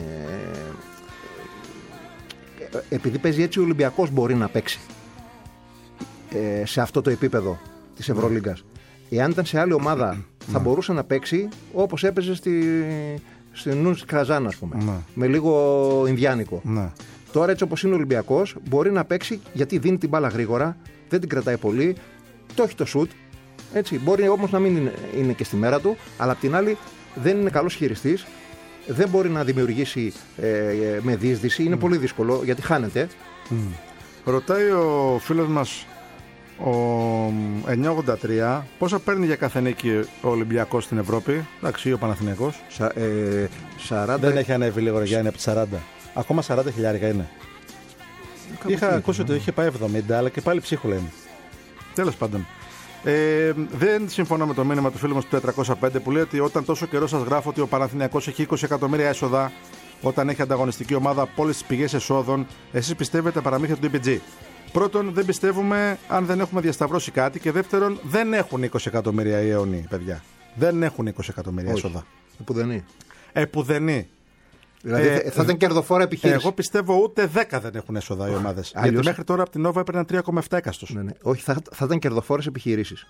E: Ε, επειδή παίζει έτσι ο Ολυμπιακός μπορεί να παίξει ε, σε αυτό το επίπεδο της Ευρωλίγκας. Εάν ήταν σε άλλη ομάδα θα μπορούσε να παίξει όπως έπαιζε στη, στη Νούνς Κραζάν, ας πούμε. Ναι. Με λίγο Ινδιάνικο. Ναι. Τώρα έτσι όπως είναι ο Ολυμπιακός μπορεί να παίξει γιατί δίνει την μπάλα γρήγορα, δεν την κρατάει πολύ, το έχει το σουτ. Έτσι, μπορεί όμως να μην είναι, είναι και στη μέρα του, αλλά απ' την άλλη δεν είναι καλός χειριστής, δεν μπορεί να δημιουργήσει ε, με διείσδυση, είναι mm. πολύ δύσκολο γιατί χάνεται.
D: Mm. Ρωτάει ο φίλος μας ο εννιακόσια ογδόντα τρία πόσα παίρνει για κάθε νίκη ο Ολυμπιακός στην Ευρώπη, εντάξει, ή ο Παναθηναϊκός.
E: Σα, ε, σαράντα...
D: Δεν έχει ανέβει λίγο για είναι από τις σαράντα. Ακόμα σαράντα χιλιάρικα είναι. Κάπου Είχα ακούσει ότι είχε πάει εβδομήντα, αλλά και πάλι ψίχουλα είναι. Τέλος πάντων. Ε, δεν συμφωνώ με το μήνυμα του φίλου μας του τετρακόσια πέντε που λέει ότι όταν τόσο καιρό σας γράφω ότι ο Παναθηναϊκός έχει είκοσι εκατομμύρια έσοδα, όταν έχει ανταγωνιστική ομάδα από όλες τις πηγές εσόδων, εσείς πιστεύετε παραμύθια του ντι πι τζι. Πρώτον, δεν πιστεύουμε αν δεν έχουμε διασταυρώσει κάτι. Και δεύτερον, δεν έχουν είκοσι εκατομμύρια οι αιώνιοι, παιδιά. Δεν έχουν είκοσι εκατομμύρια έσοδα.
E: Επουδενή.
D: Επουδενή.
E: Δηλαδή ε, θα ήταν κερδοφόρα επιχείρηση.
D: Εγώ πιστεύω ούτε δέκα δεν έχουν έσοδα οι ομάδες. Γιατί μέχρι τώρα από την Nova έπαιρναν τρία κόμμα επτά εκαστός.
E: Ναι, ναι. Όχι, θα, θα ήταν κερδοφόρες επιχειρήσεις.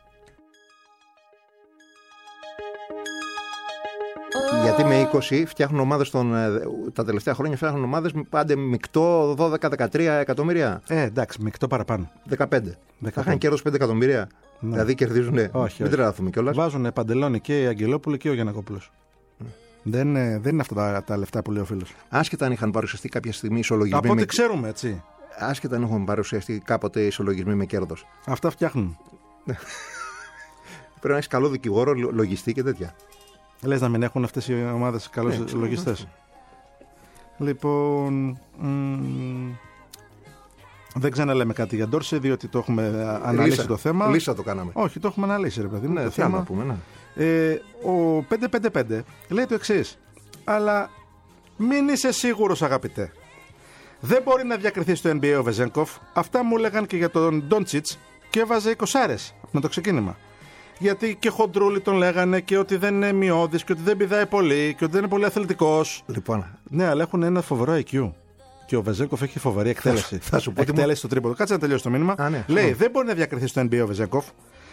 E: Γιατί με είκοσι φτιάχνουν ομάδες τον, τα τελευταία χρόνια φτιάχνουν ομάδες με πάντα μεικτό δώδεκα με δεκατρία εκατομμύρια.
D: Ε, εντάξει, μεικτό παραπάνω.
E: δεκαπέντε. Θα είχαν κέρδος πέντε εκατομμύρια. Ναι. Δηλαδή κερδίζουν.
D: Όχι,
E: μην τρελαθούμε κιόλας.
D: Βάζουν Παντελόνι και η Αγγελόπουλη και ο Γιαννακόπουλος. Mm. Δεν, δεν είναι αυτά τα, τα λεφτά που λέει ο φίλος.
E: Άσχετα αν είχαν παρουσιαστεί κάποια στιγμή ισολογισμοί.
D: Από ό,τι
E: με...
D: ξέρουμε, έτσι.
E: Άσχετα αν έχουν παρουσιαστεί κάποτε ισολογισμοί με κέρδος.
D: Αυτά φτιάχνουν.
E: Πρέπει να έχει καλό δικηγόρο, λογιστή και τέτοια.
D: Λες να μην έχουν αυτές οι ομάδες καλούς ναι, λογιστές. Λοιπόν, μ, δεν ξαναλέμε κάτι για Ντόρσεϊ, διότι το έχουμε αναλύσει λίσα, το θέμα.
E: Λίσα το κάναμε.
D: Όχι, το έχουμε αναλύσει, ρε παιδί μου.
E: Ναι,
D: το
E: θέμα. Πούμε, ναι.
D: Ε, ο πεντακόσια πενήντα πέντε λέει το εξής. Αλλά μην είσαι σίγουρος, αγαπητέ. Δεν μπορεί να διακριθεί στο N B A ο Βεζένκοφ. Αυτά μου έλεγαν και για τον Ντόντσιτς και έβαζε εικοσάρες με το ξεκίνημα. Γιατί και χοντρούλοι τον λέγανε και ότι δεν είναι μειώδης και ότι δεν πηδάει πολύ και ότι δεν είναι πολύ αθλητικός.
E: Λοιπόν.
D: Ναι, αλλά έχουν ένα φοβερό άι κιου. Και ο Βεζένκοφ έχει φοβερή εκτέλεση.
E: Θα σου πω
D: εκτέλεση στο τρίποντο. Κάτσε να τελειώσει το μήνυμα.
E: Α, ναι,
D: λέει,
E: ναι.
D: δεν μπορεί να διακριθεί στο N B A ο Βεζένκοφ.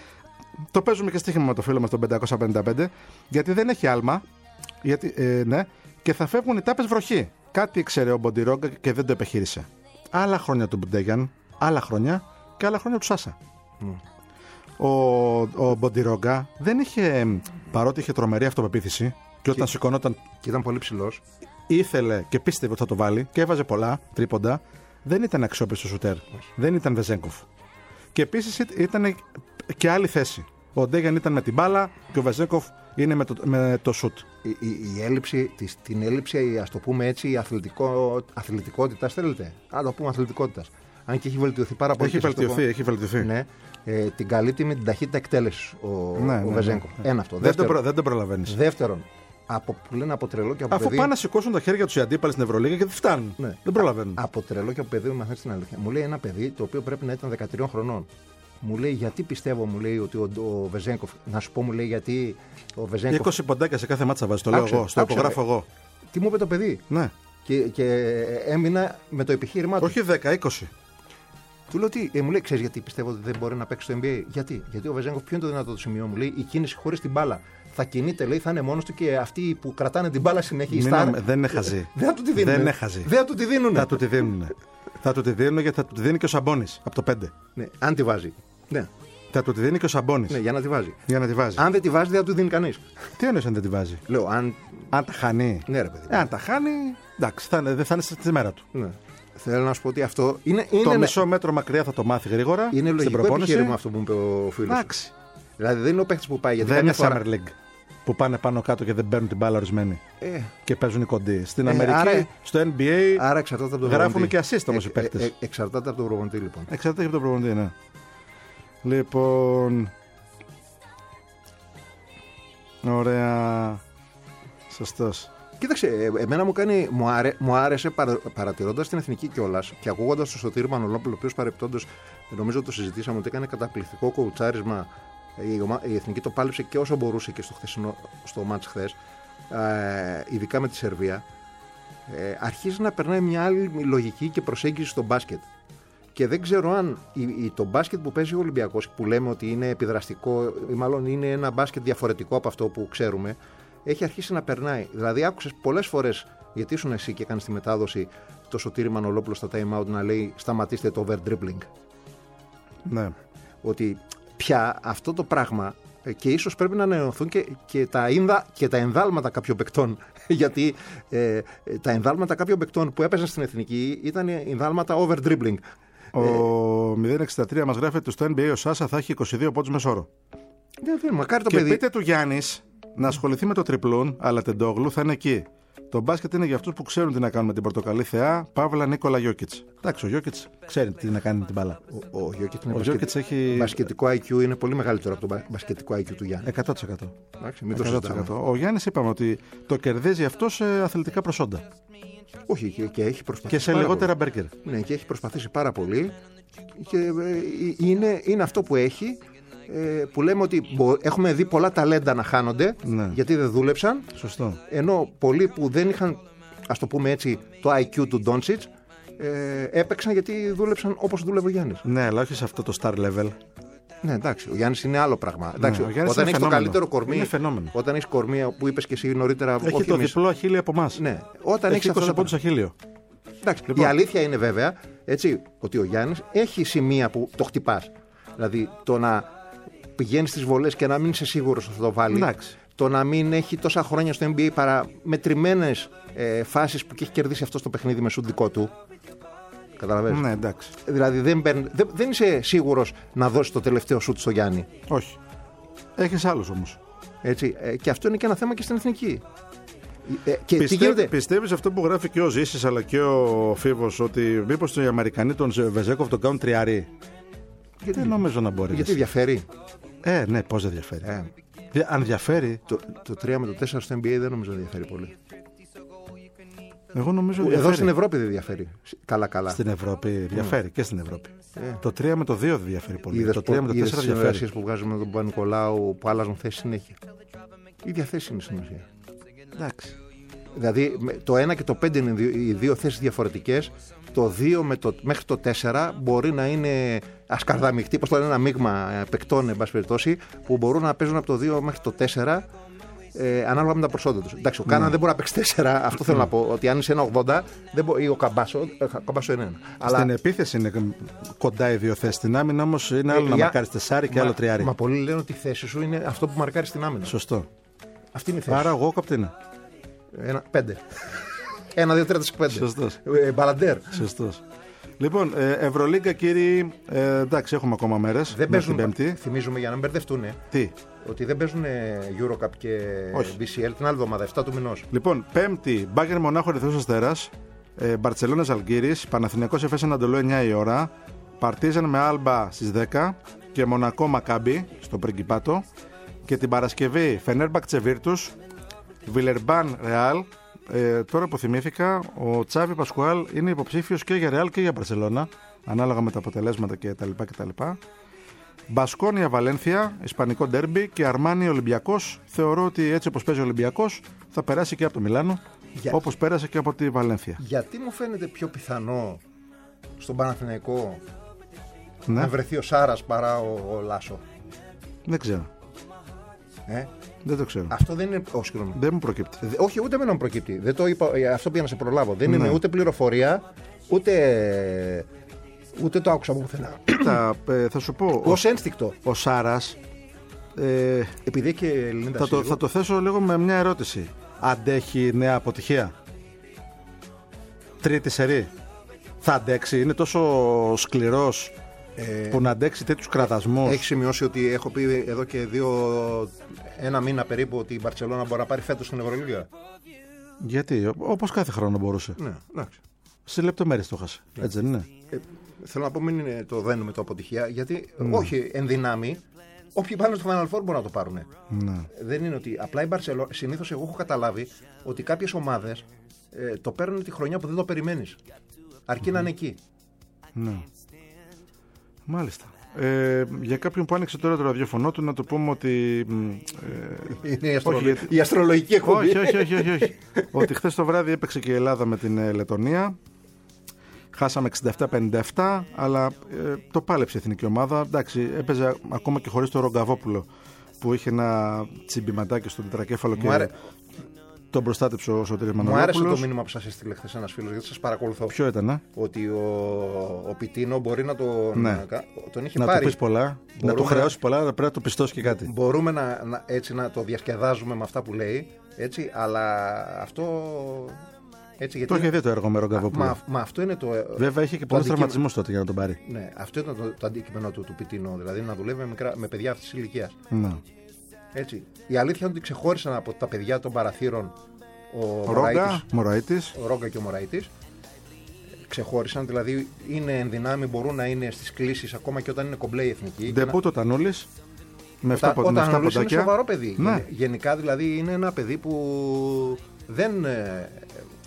D: Το παίζουμε και στοίχημα με το φίλο μας τον πεντακόσια πενήντα πέντε. Γιατί δεν έχει άλμα. Γιατί, ε, ναι, και θα φεύγουν οι τάπες βροχή. Κάτι ήξερε ο Μποντιρόγκα και δεν το επιχείρησε. Άλλα χρόνια του Μπουντέγιαν, άλλα χρόνια και άλλα χρόνια του Σάσα. Mm. Ο, ο Μποντιρόγκα δεν είχε, παρότι είχε τρομερή αυτοπεποίθηση και όταν και, σηκωνόταν.
E: Και ήταν πολύ ψηλός.
D: Ήθελε και πίστευε ότι θα το βάλει και έβαζε πολλά τρίποντα. Δεν ήταν αξιόπιστο σουτέρ. Δεν ήταν Βεζένκοφ. Και επίσης ήταν και άλλη θέση. Ο Ντέγιαν ήταν με την μπάλα και ο Βεζένκοφ είναι με το, με το σουτ.
E: Η, η, η έλλειψη, της, την έλλειψη, ας το πούμε έτσι, αθλητικό, αθλητικότητας, θέλετε. Να το πούμε αθλητικότητας. Αν και έχει βελτιωθεί πάρα πολύ.
D: Έχει βελτιωθεί, έχει βελτιωθεί.
E: Ναι. Ε, την καλύπτει με την ταχύτητα εκτέλεσης ο,
D: ναι,
E: ο
D: ναι,
E: Βεζένκοφ.
D: ναι.
E: Ένα αυτό.
D: Δεν,
E: Δεύτερον,
D: τον προ, δεν τον προλαβαίνεις.
E: Δεύτερον, από, που λένε από τρελό και από
D: Αφού
E: παιδί.
D: πάνε να σηκώσουν τα χέρια τους οι αντίπαλοι στην Ευρωλίγα και δεν φτάνουν. Ναι. Δεν προλαβαίνουν.
E: Από τρελό και από παιδί μου μαθαίνει την αλήθεια. Μου λέει ένα παιδί το οποίο πρέπει να ήταν δεκατρία χρονών. Μου λέει γιατί πιστεύω, μου λέει ότι ο, ο Βεζένκοφ. Να σου πω, μου λέει γιατί ο Βεζένκοφ.
D: είκοσι ποντάκια σε κάθε μάτσα βάζει. Το λέω
E: άκουσε,
D: εγώ. Στο
E: άκουσε,
D: υπογράφω εγώ.
E: Τι μου είπε το παιδί.
D: Ναι.
E: Και, και έμεινα με το επιχείρημά του.
D: Όχι δέκα, είκοσι.
E: Του λέω τι, ε, μου λέει, ξέρεις γιατί πιστεύω ότι δεν μπορεί να παίξει στο N B A. Γιατί, γιατί ο Βεζένκοφ ποιο είναι το δυνατό του σημείο, μου λέει, η κίνηση χωρίς την μπάλα. Θα κινείται, λέει, θα είναι μόνος του και αυτοί που κρατάνε την μπάλα συνέχεια. Στάρ,
D: δεν είναι χαζή.
E: Δεν θα του τη δίνουν.
D: Δεν είναι χαζή.
E: Δεν θα του τη δίνουν.
D: Θα του τη δίνουν. Θα του τη δίνουν γιατί θα του τη δίνει και ο Σαμπόνις από το πέντε.
E: Ναι, αν τη βάζει. Ναι.
D: Θα του τη δίνει και ο Σαμπόνις.
E: Ναι, για να τη βάζει.
D: Για να τη βάζει.
E: Αν δεν τη βάζει, δεν θα του δίνει κανείς.
D: Τι εννοείς αν δεν τη βάζει.
E: Λέω, αν.
D: Αν τα χάνει.
E: Ναι, ρε παιδί.
D: Ε, αν τα χάνει, εντάξει, θα, δεν θα είναι στη μέρα του.
E: Ναι. Θέλω να σου πω ότι αυτό είναι. είναι
D: το
E: ένα...
D: μισό μέτρο μακριά θα το μάθει γρήγορα.
E: Είναι λογικό επιχείρημα αυτό που μου είπε ο φίλος.
D: Εντάξει.
E: Δηλαδή δεν είναι ο παίχτης που πάει. Γιατί
D: δεν είναι
E: φορά...
D: Summer League που πάνε πάνω κάτω και δεν παίρνουν την μπάλα ορισμένοι. Ε. Και παίζουν οι κοντοί. Στην
E: ε,
D: Αμερική,
E: άρα,
D: στο N B A,
E: άρα εξαρτάται από τον
D: γράφουν και assist όμως οι παίχτες.
E: Ε, ε, εξαρτάται από τον προπονητή λοιπόν.
D: Εξαρτάται από τον προπονητή, ναι. Λοιπόν. Ωραία. Σωστός.
E: Κοίταξε, εμένα μου, κάνει, μου, άρε, μου άρεσε παρα, παρατηρώντας την εθνική κιόλας και ακούγοντας τον Σωτήρη Μανολόπουλο, ο οποίος παρεπτόντως, νομίζω το συζητήσαμε, ότι έκανε καταπληκτικό κοουτσάρισμα. Η, ομα, η εθνική το πάλεψε και όσο μπορούσε και στο, χθεσινό, στο μάτς χθες, ε, ειδικά με τη Σερβία. Ε, αρχίζει να περνάει μια άλλη λογική και προσέγγιση στο μπάσκετ. Και δεν ξέρω αν η, η, το μπάσκετ που παίζει ο Ολυμπιακός, που λέμε ότι είναι επιδραστικό, ή μάλλον είναι ένα μπάσκετ διαφορετικό από αυτό που ξέρουμε, έχει αρχίσει να περνάει. Δηλαδή, άκουσες πολλές φορές, γιατί ήσουν εσύ και έκανες τη μετάδοση, το Σωτήρη Μανολόπουλο στα time out να λέει σταματήστε το over dribbling.
D: Ναι.
E: Ότι πια αυτό το πράγμα και ίσως πρέπει να ανανεωθούν και, και, τα, ίνδα, και τα ενδάλματα κάποιων παικτών. Γιατί ε, τα ενδάλματα κάποιων παικτών που έπαιζαν στην εθνική ήταν ενδάλματα over dribbling.
D: Ο μηδέν εξήντα τρία μας γράφει ότι στο N B A ο Σάσα θα έχει είκοσι δύο πόντους μεσόρο.
E: Ναι, μακάρι το
D: και
E: παιδί.
D: πείτε του Γιάννης να ασχοληθεί με το τριπλούν, αλλά Τεντόγλου θα είναι εκεί. Το μπάσκετ είναι για αυτούς που ξέρουν τι να κάνουν με την πορτοκαλί θεά, Παύλα Νίκολα Γιόκιτς. Εντάξει, ο Γιόκιτς ξέρει τι να κάνει με την μπάλα.
E: Ο, ο Γιόκιτς είναι
D: ο
E: μπασκετ...
D: έχει...
E: μπασκετικό άι κιου, είναι πολύ μεγαλύτερο από το μπασκετικό άι κιου του Γιάννη.
D: εκατό τοις εκατό.
E: Εντάξει, μην το εκατό τοις εκατό.
D: Ο Γιάννης είπαμε ότι το κερδίζει αυτό σε αθλητικά προσόντα.
E: Όχι, και, και έχει προσπαθήσει.
D: Και σε
E: πάρα
D: λιγότερα
E: πολύ.
D: μπέργκερ.
E: Ναι, και έχει προσπαθήσει πάρα πολύ. Και ε, είναι, είναι αυτό που έχει. Ε, που λέμε ότι μπο, έχουμε δει πολλά ταλέντα να χάνονται,
D: Ναι.
E: γιατί δεν δούλεψαν.
D: Σωστό.
E: Ενώ πολλοί που δεν είχαν, ας το πούμε έτσι, το άι κιου του Ντόντσιτς, ε, έπαιξαν γιατί δούλεψαν όπως δούλευε ο Γιάννης.
D: Ναι, αλλά όχι σε αυτό το star level.
E: Ναι, εντάξει, ο Γιάννης είναι άλλο πράγμα. Εντάξει,
D: ο Γιάννης
E: όταν
D: είναι
E: έχει το
D: φαινόμενο.
E: καλύτερο κορμί,
D: Είναι φαινόμενο.
E: όταν έχει κορμί που είπες και εσύ νωρίτερα.
D: Έχει
E: όχι
D: το
E: εμείς.
D: διπλό αχίλιο από εμάς.
E: Ναι, όταν
D: Έχει
E: έχεις αυτό
D: είκοσι
E: το
D: πόντους αχίλιο.
E: Εντάξει,
D: Λοιπόν.
E: η αλήθεια είναι βέβαια έτσι, ότι ο Γιάννης έχει σημεία που το χτυπάς. Δηλαδή το να πηγαίνει στις βολές και να μην είσαι σίγουρος ότι θα το βάλει.
D: Εντάξει.
E: Το να μην έχει τόσα χρόνια στο N B A παρά μετρημένες ε, φάσεις που και έχει κερδίσει αυτό στο παιχνίδι με σουτ δικό του. Καταλαβαίνεις.
D: Ναι, εντάξει.
E: Δηλαδή δεν, παίρν, δεν, δεν είσαι σίγουρος να δώσει το τελευταίο σουτ στο Γιάννη.
D: Όχι. Έχεις άλλους όμως.
E: Έτσι, ε, και αυτό είναι και ένα θέμα και στην εθνική. Ε, και τι
D: Πιστεύ,
E: γίνεται.
D: πιστεύεις αυτό που γράφει και ο Ζήσης αλλά και ο Φίβος, ότι μήπως οι Αμερικανοί τον Βεζέκοφ τον κάνουν τριάρι?
E: Γιατί,
D: Δεν νομίζω να μπορεί.
E: γιατί διαφέρει.
D: Ε, ναι, πώς δεν διαφέρει.
E: Ε,
D: Δι- αν διαφέρει,
E: το, το τρία με το τέσσερα στο N B A δεν νομίζω να διαφέρει πολύ.
D: εγώ νομίζω
E: Εδώ
D: διαφέρει.
E: στην Ευρώπη δεν διαφέρει. Καλά-καλά.
D: Στην Ευρώπη διαφέρει και στην Ευρώπη.
E: Ε.
D: Το τρία με το δύο δεν διαφέρει πολύ.
E: Είδες
D: Το τρία με το
E: είδες
D: τέσσερα
E: τις
D: διαφέρει.
E: συνεργασίες που βγάζουμε με τον Παπα-Νικολάου που άλλαζαν θέση συνέχεια. Η ίδια θέση είναι στην ουσία.
D: Εντάξει.
E: Δηλαδή με- το ένα και το πέντε είναι δύο- οι δύο θέσεις διαφορετικές. Το δύο με το, μέχρι το τέσσερα μπορεί να είναι ασκαρδαμιχτή, πώς το λένε, ένα μείγμα ε, παικτών, εν πάση περιπτώσει, που μπορούν να παίζουν από το δύο μέχρι το τέσσερα. Ε, ανάλογα με τα προσόντα του. Εντάξει, ο Κάναν δεν μπορεί να παίξει τέσσερα. Αυτό θέλω να πω. Ότι αν είσαι ένα ογδόντα, δεν μπο, ή ο Καμπάσο, ε, ο Καμπάσο είναι ένα. Αλλά
D: Στην επίθεση είναι κοντά οι δύο θέσεις. Στην άμυνα όμως είναι άλλο
E: ε,
D: να
E: για-
D: μαρκάρεις τεσσάρι και
E: μα-
D: άλλο τριάρι.
E: Μα πολλοί λένε ότι η θέση σου είναι αυτό που μαρκάρει στην άμυνα.
D: Σωστό.
E: Αυτή είναι η θέση.
D: Άρα εγώ καπτίνα.
E: Ένα, πέντε. Ένα, δύο, τρία, τέσσερα, πέντε.
D: Σωστός.
E: Ε, Μπαλαντέρ.
D: Σωστός. Λοιπόν, ε, Ευρωλίγκα κύριοι, ε, εντάξει, έχουμε ακόμα μέρες.
E: Δεν
D: μέχρι
E: παίζουν.
D: την Πέμπτη.
E: Θυμίζουμε για να μην μπερδευτούν.
D: Τι.
E: Ότι δεν παίζουν Eurocup και
D: Όχι.
E: μπι σι ελ την άλλη εβδομάδα, εφτά του μηνός.
D: Λοιπόν, Πέμπτη, Μπάγκερ Μονάχο Ερυθρός Αστέρας, ε, Μπαρτσελώνα Ζαλγκύρης, Παναθηναϊκός Εφές Ανατολού εννιά η ώρα, Παρτίζαν με Άλμπα στις δέκα και Μονακό Μακάμπι στο Πριγκιπάτο. Και την Παρασκευή Φενέρμπαχτσε Βίρτους, Βιλερμπάν Ρεάλ. Ε, τώρα που θυμήθηκα, ο Τσάβι Πασκουάλ είναι υποψήφιος και για Ρεάλ και για Μπαρσελώνα, ανάλογα με τα αποτελέσματα κτλ. κτλ. Μπασκόνια Βαλένθια, Ισπανικό ντέρμπι και Αρμάνι Ολυμπιακός. Θεωρώ ότι έτσι όπως παίζει ο Ολυμπιακός θα περάσει και από το Μιλάνο,
E: Για-
D: όπως πέρασε και από τη Βαλένθια.
E: Γιατί μου φαίνεται πιο πιθανό στον Παναθηναϊκό
D: Ναι,
E: να βρεθεί ο Σάρας παρά ο, ο Λάσο.
D: δεν ξέρω.
E: Ε?
D: Δεν το ξέρω.
E: Αυτό δεν είναι. Oh, συγγνώμη.
D: Δεν μου προκύπτει.
E: Δε- όχι, ούτε εμένα μου προκύπτει. Δεν το είπα, ε, αυτό πήγα να σε προλάβω. Δεν
D: Ναι.
E: είναι ούτε πληροφορία, ούτε, ούτε το άκουσα από πουθενά.
D: Κοίτα, ε, θα σου πω, ο,
E: Ως ένστικτο.
D: ο Σάρας ε,
E: Επειδή και Ελληνίδα
D: θα, το, θα το θέσω λίγο με μια ερώτηση. Αντέχει νέα αποτυχία? Τρίτη σερί. Θα αντέξει? Είναι τόσο σκληρός που να αντέξει τέτοιους κραδασμούς?
E: Έχει σημειώσει ότι έχω πει εδώ και δύο, ένα μήνα περίπου ότι η Μπαρτσελώνα μπορεί να πάρει φέτος στην Ευρωλίγα.
D: Γιατί, ο- όπως κάθε χρόνο μπορούσε.
E: Ναι, εντάξει.
D: Σε λεπτομέρειες το χάσε. Έτσι δεν είναι?
E: Ε, θέλω να πω, μην είναι το δένουμε το αποτυχία, γιατί
D: Ναι.
E: όχι εν δυνάμει, όποιοι πάνε στο Final Four μπορούν να το πάρουν.
D: Ναι.
E: Δεν είναι ότι απλά η Μπαρτσελώνα. Συνήθως εγώ έχω καταλάβει ότι κάποιες ομάδες ε, το παίρνουν τη χρονιά που δεν το περιμένεις. Αρκεί να είναι εκεί.
D: Ναι. Μάλιστα. Ε, για κάποιον που άνοιξε τώρα το ραδιοφωνό του, να το πούμε ότι. μ, Ε,
E: Είναι η, αστρο...
D: όχι, γιατί-
E: η αστρολογική εκπομπή.
D: όχι, όχι, όχι, όχι, όχι. Ότι χθες το βράδυ έπαιξε και η Ελλάδα με την ε, Λετωνία. Χάσαμε εξήντα επτά πενήντα επτά, αλλά ε, το πάλεψε η εθνική ομάδα. Εντάξει, έπαιζε ακόμα και χωρίς το Ρογκαβόπουλο που είχε ένα τσιμπηματάκι στο τετρακέφαλο και
E: άρε-
D: τον προστάτεψε ο Σωτήρης
E: Μου άρεσε το
D: Μανολόπουλος.
E: μήνυμα που σας έστειλε χθες ένας φίλος, γιατί σας παρακολουθώ.
D: Ποιο ήταν, ε?
E: Ότι ο, ο Πιτίνο μπορεί να τον.
D: Ναι.
E: να- τον είχε
D: Να
E: πάρει.
D: του πεις πολλά, να
E: Μπορούμε
D: του χρεώσει πολλά, αλλά πρέπει να του πιστώσει και κάτι.
E: Μπορούμε να, να, έτσι, να το διασκεδάζουμε με αυτά που λέει, έτσι, αλλά αυτό. Έτσι, γιατί
D: Το είχε δει το έργο με Ρογκαβόπουλο.
E: Μα, μα αυτό είναι το.
D: Βέβαια είχε και
E: το
D: πολλούς
E: αντικείμενο-
D: τραυματισμούς τότε για να τον πάρει.
E: Ναι, αυτό ήταν το, το αντικείμενο του, του Πιτίνο, δηλαδή να δουλεύει με, μικρά, με παιδιά αυτή τη ηλικία.
D: Ναι.
E: Έτσι. Η αλήθεια είναι ότι ξεχώρισαν από τα παιδιά των παραθύρων ο
D: Ρόγκα,
E: Μωραΐτης,
D: Μωραΐτης.
E: ο Ρόγκα και ο Μωραΐτης. Ξεχώρισαν, δηλαδή είναι εν δυνάμει, μπορούν να είναι στις κλήσεις ακόμα και όταν είναι κομπλέ η εθνική. Και να-
D: Ντεπούτο Τανούλης. Με
E: Όταν,
D: εφτά πο- με
E: όταν
D: εφτά
E: Ανούλης είναι
D: ποντάκια.
E: σοβαρό παιδί.
D: Ναι.
E: Γεν- Γενικά δηλαδή είναι ένα παιδί που δεν, ε,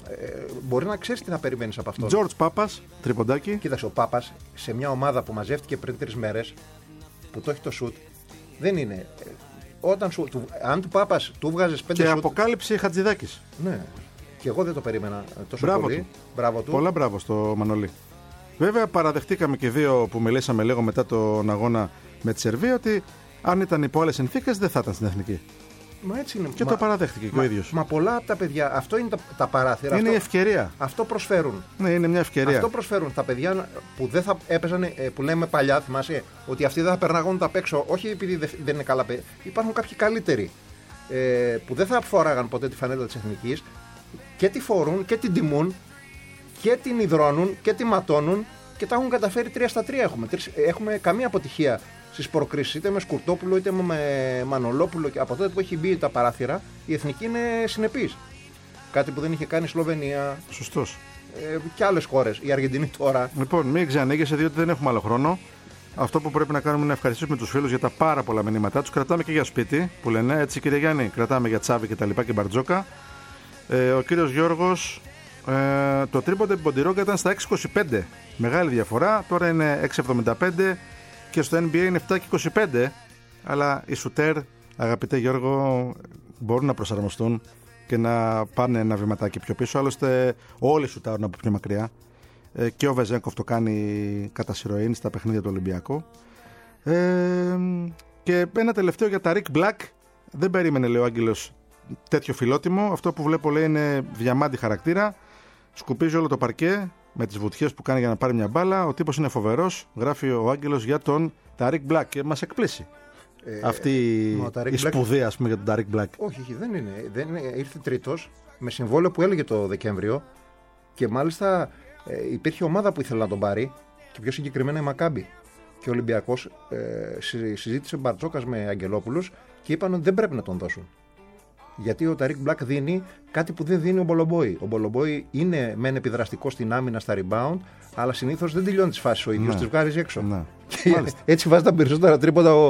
E: Ε, μπορεί να ξέρεις τι να περιμένεις από αυτόν.
D: Τζορτζ Πάπας, τριποντάκι.
E: Κοίταξε, ο Πάπας σε μια ομάδα που μαζεύτηκε πριν τρεις μέρες, που το έχει το σουτ, δεν είναι. Όταν σου, του, αν του Πάπας του βγάζεις πέντε
D: και
E: σουτ.
D: Και αποκάλυψη Χατζηδάκης.
E: Ναι. Και εγώ δεν το περίμενα τόσο
D: μπράβο
E: πολύ.
D: Του.
E: Μπράβο του.
D: Πολλά μπράβο στο Μανολί. Βέβαια, παραδεχτήκαμε και δύο που μιλήσαμε λίγο μετά τον αγώνα με τη Σερβία ότι αν ήταν υπό άλλες συνθήκες δεν θα ήταν στην εθνική.
E: Μα έτσι είναι.
D: Και
E: μα,
D: το παραδέχτηκε και
E: μα,
D: ο ίδιος.
E: Μα πολλά από τα παιδιά, αυτό είναι τα, τα παράθυρα.
D: Είναι
E: αυτό,
D: η ευκαιρία.
E: Αυτό προσφέρουν.
D: Ναι, είναι μια ευκαιρία.
E: Αυτό προσφέρουν τα παιδιά που δεν θα έπαιζαν, που λέμε παλιά, θυμάσαι, ότι αυτοί δεν θα περνάγουν τα απ' έξω. Όχι επειδή δεν είναι καλά παιδιά. Υπάρχουν κάποιοι καλύτεροι ε, που δεν θα φοράγαν ποτέ τη φανέλα της εθνικής και τη φορούν και την τιμούν και την υδρώνουν και τη ματώνουν και τα έχουν καταφέρει τρία στα τρία. Έχουμε, έχουμε καμία αποτυχία στις προκρίσεις, είτε με Σκουρτόπουλο είτε με Μανολόπουλο. Και από τότε που έχει μπει τα παράθυρα, η εθνική είναι συνεπής. Κάτι που δεν είχε κάνει η Σλοβενία.
D: Σωστός.
E: Ε, και άλλες χώρες. Η Αργεντινή τώρα.
D: Λοιπόν, μην ξαναίγεσαι, διότι δεν έχουμε άλλο χρόνο. Αυτό που πρέπει να κάνουμε είναι να ευχαριστήσουμε τους φίλους για τα πάρα πολλά μηνύματά τους. Κρατάμε και για σπίτι, που λένε έτσι, κύριε Γιάννη. Κρατάμε για Τσάβη και τα λοιπά και Μπαρτζόκα. Ε, ο κύριος Γιώργος, ε, το τρίποντο επί Ποντιρόγκα ήταν στα έξι είκοσι πέντε. Μεγάλη διαφορά. Τώρα είναι έξι εβδομήντα πέντε και στο N B A είναι επτά και είκοσι πέντε. Αλλά οι σουτέρ, αγαπητέ Γιώργο, μπορούν να προσαρμοστούν και να πάνε ένα βηματάκι πιο πίσω. Άλλωστε, όλοι σουτάρουν από πιο μακριά. Ε, και ο Βεζέγκοφ το κάνει κατά σειροήν στα παιχνίδια του Ολυμπιακού. Ε, και ένα τελευταίο για τα Rick Black. Δεν περίμενε, λέει ο Άγγελος, τέτοιο φιλότιμο. Αυτό που βλέπω, λέει, είναι διαμάντη χαρακτήρα. Σκουπίζει όλο το παρκέ με τις βουτιές που κάνει για να πάρει μια μπάλα. Ο τύπος είναι φοβερός. Γράφει ο Άγγελος για τον Ταρίκ Μπλακ και μας εκπλήσει. Ε, Αυτή η, η σπουδαία, ας πούμε, για τον Ταρίκ Μπλακ.
E: Όχι, όχι, δεν είναι. Δεν είναι. Ήρθε τρίτος με συμβόλαιο που έλεγε το Δεκέμβριο και μάλιστα ε, υπήρχε ομάδα που ήθελε να τον πάρει και πιο συγκεκριμένα η Μακάμπι. Και ο Ολυμπιακός ε, συζήτησε Μπαρτζόκας με Αγγελόπουλους και είπαν ότι δεν πρέπει να τον δώσουν. Γιατί ο Ταρίκ Μπλακ δίνει κάτι που δεν δίνει ο Μπολομπόι. Ο Μπολομπόι είναι μεν επιδραστικό στην άμυνα, στα rebound, αλλά συνήθως δεν τελειώνει τις φάσεις ο ίδιος,
D: ναι.
E: τις βγάζει έξω.
D: Ναι.
E: Έτσι βάζει τα περισσότερα τρίποτα ο.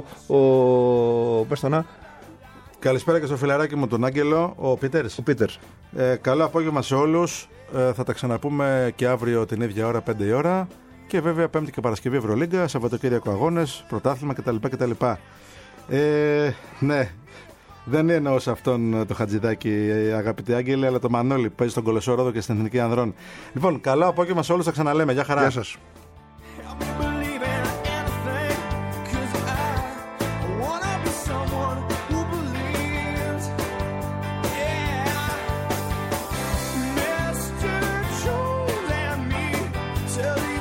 E: ο... Πες το να.
D: Καλησπέρα και στο φιλαράκι μου τον Άγγελο, ο Πίτερς.
E: Ο Πίτερς.
D: Ε, καλό απόγευμα σε όλους. Ε, θα τα ξαναπούμε και αύριο την ίδια ώρα, πέντε η ώρα. Και βέβαια Πέμπτη και Παρασκευή Ευρωλίγκα, Σαββατοκύριακο αγώνες, πρωτάθλημα κτλ. κτλ. Ε, ναι. Δεν εννοώ σε αυτόν το Χατζηδάκη, αγαπητέ Άγγελε, αλλά το Μανώλη που παίζει στον Κολεσσόροδο και στην Εθνική Ανδρών. Λοιπόν, καλό απόγευμα σε όλους, θα ξαναλέμε. Γεια χαρά.
E: Γεια σας.
B: Tell you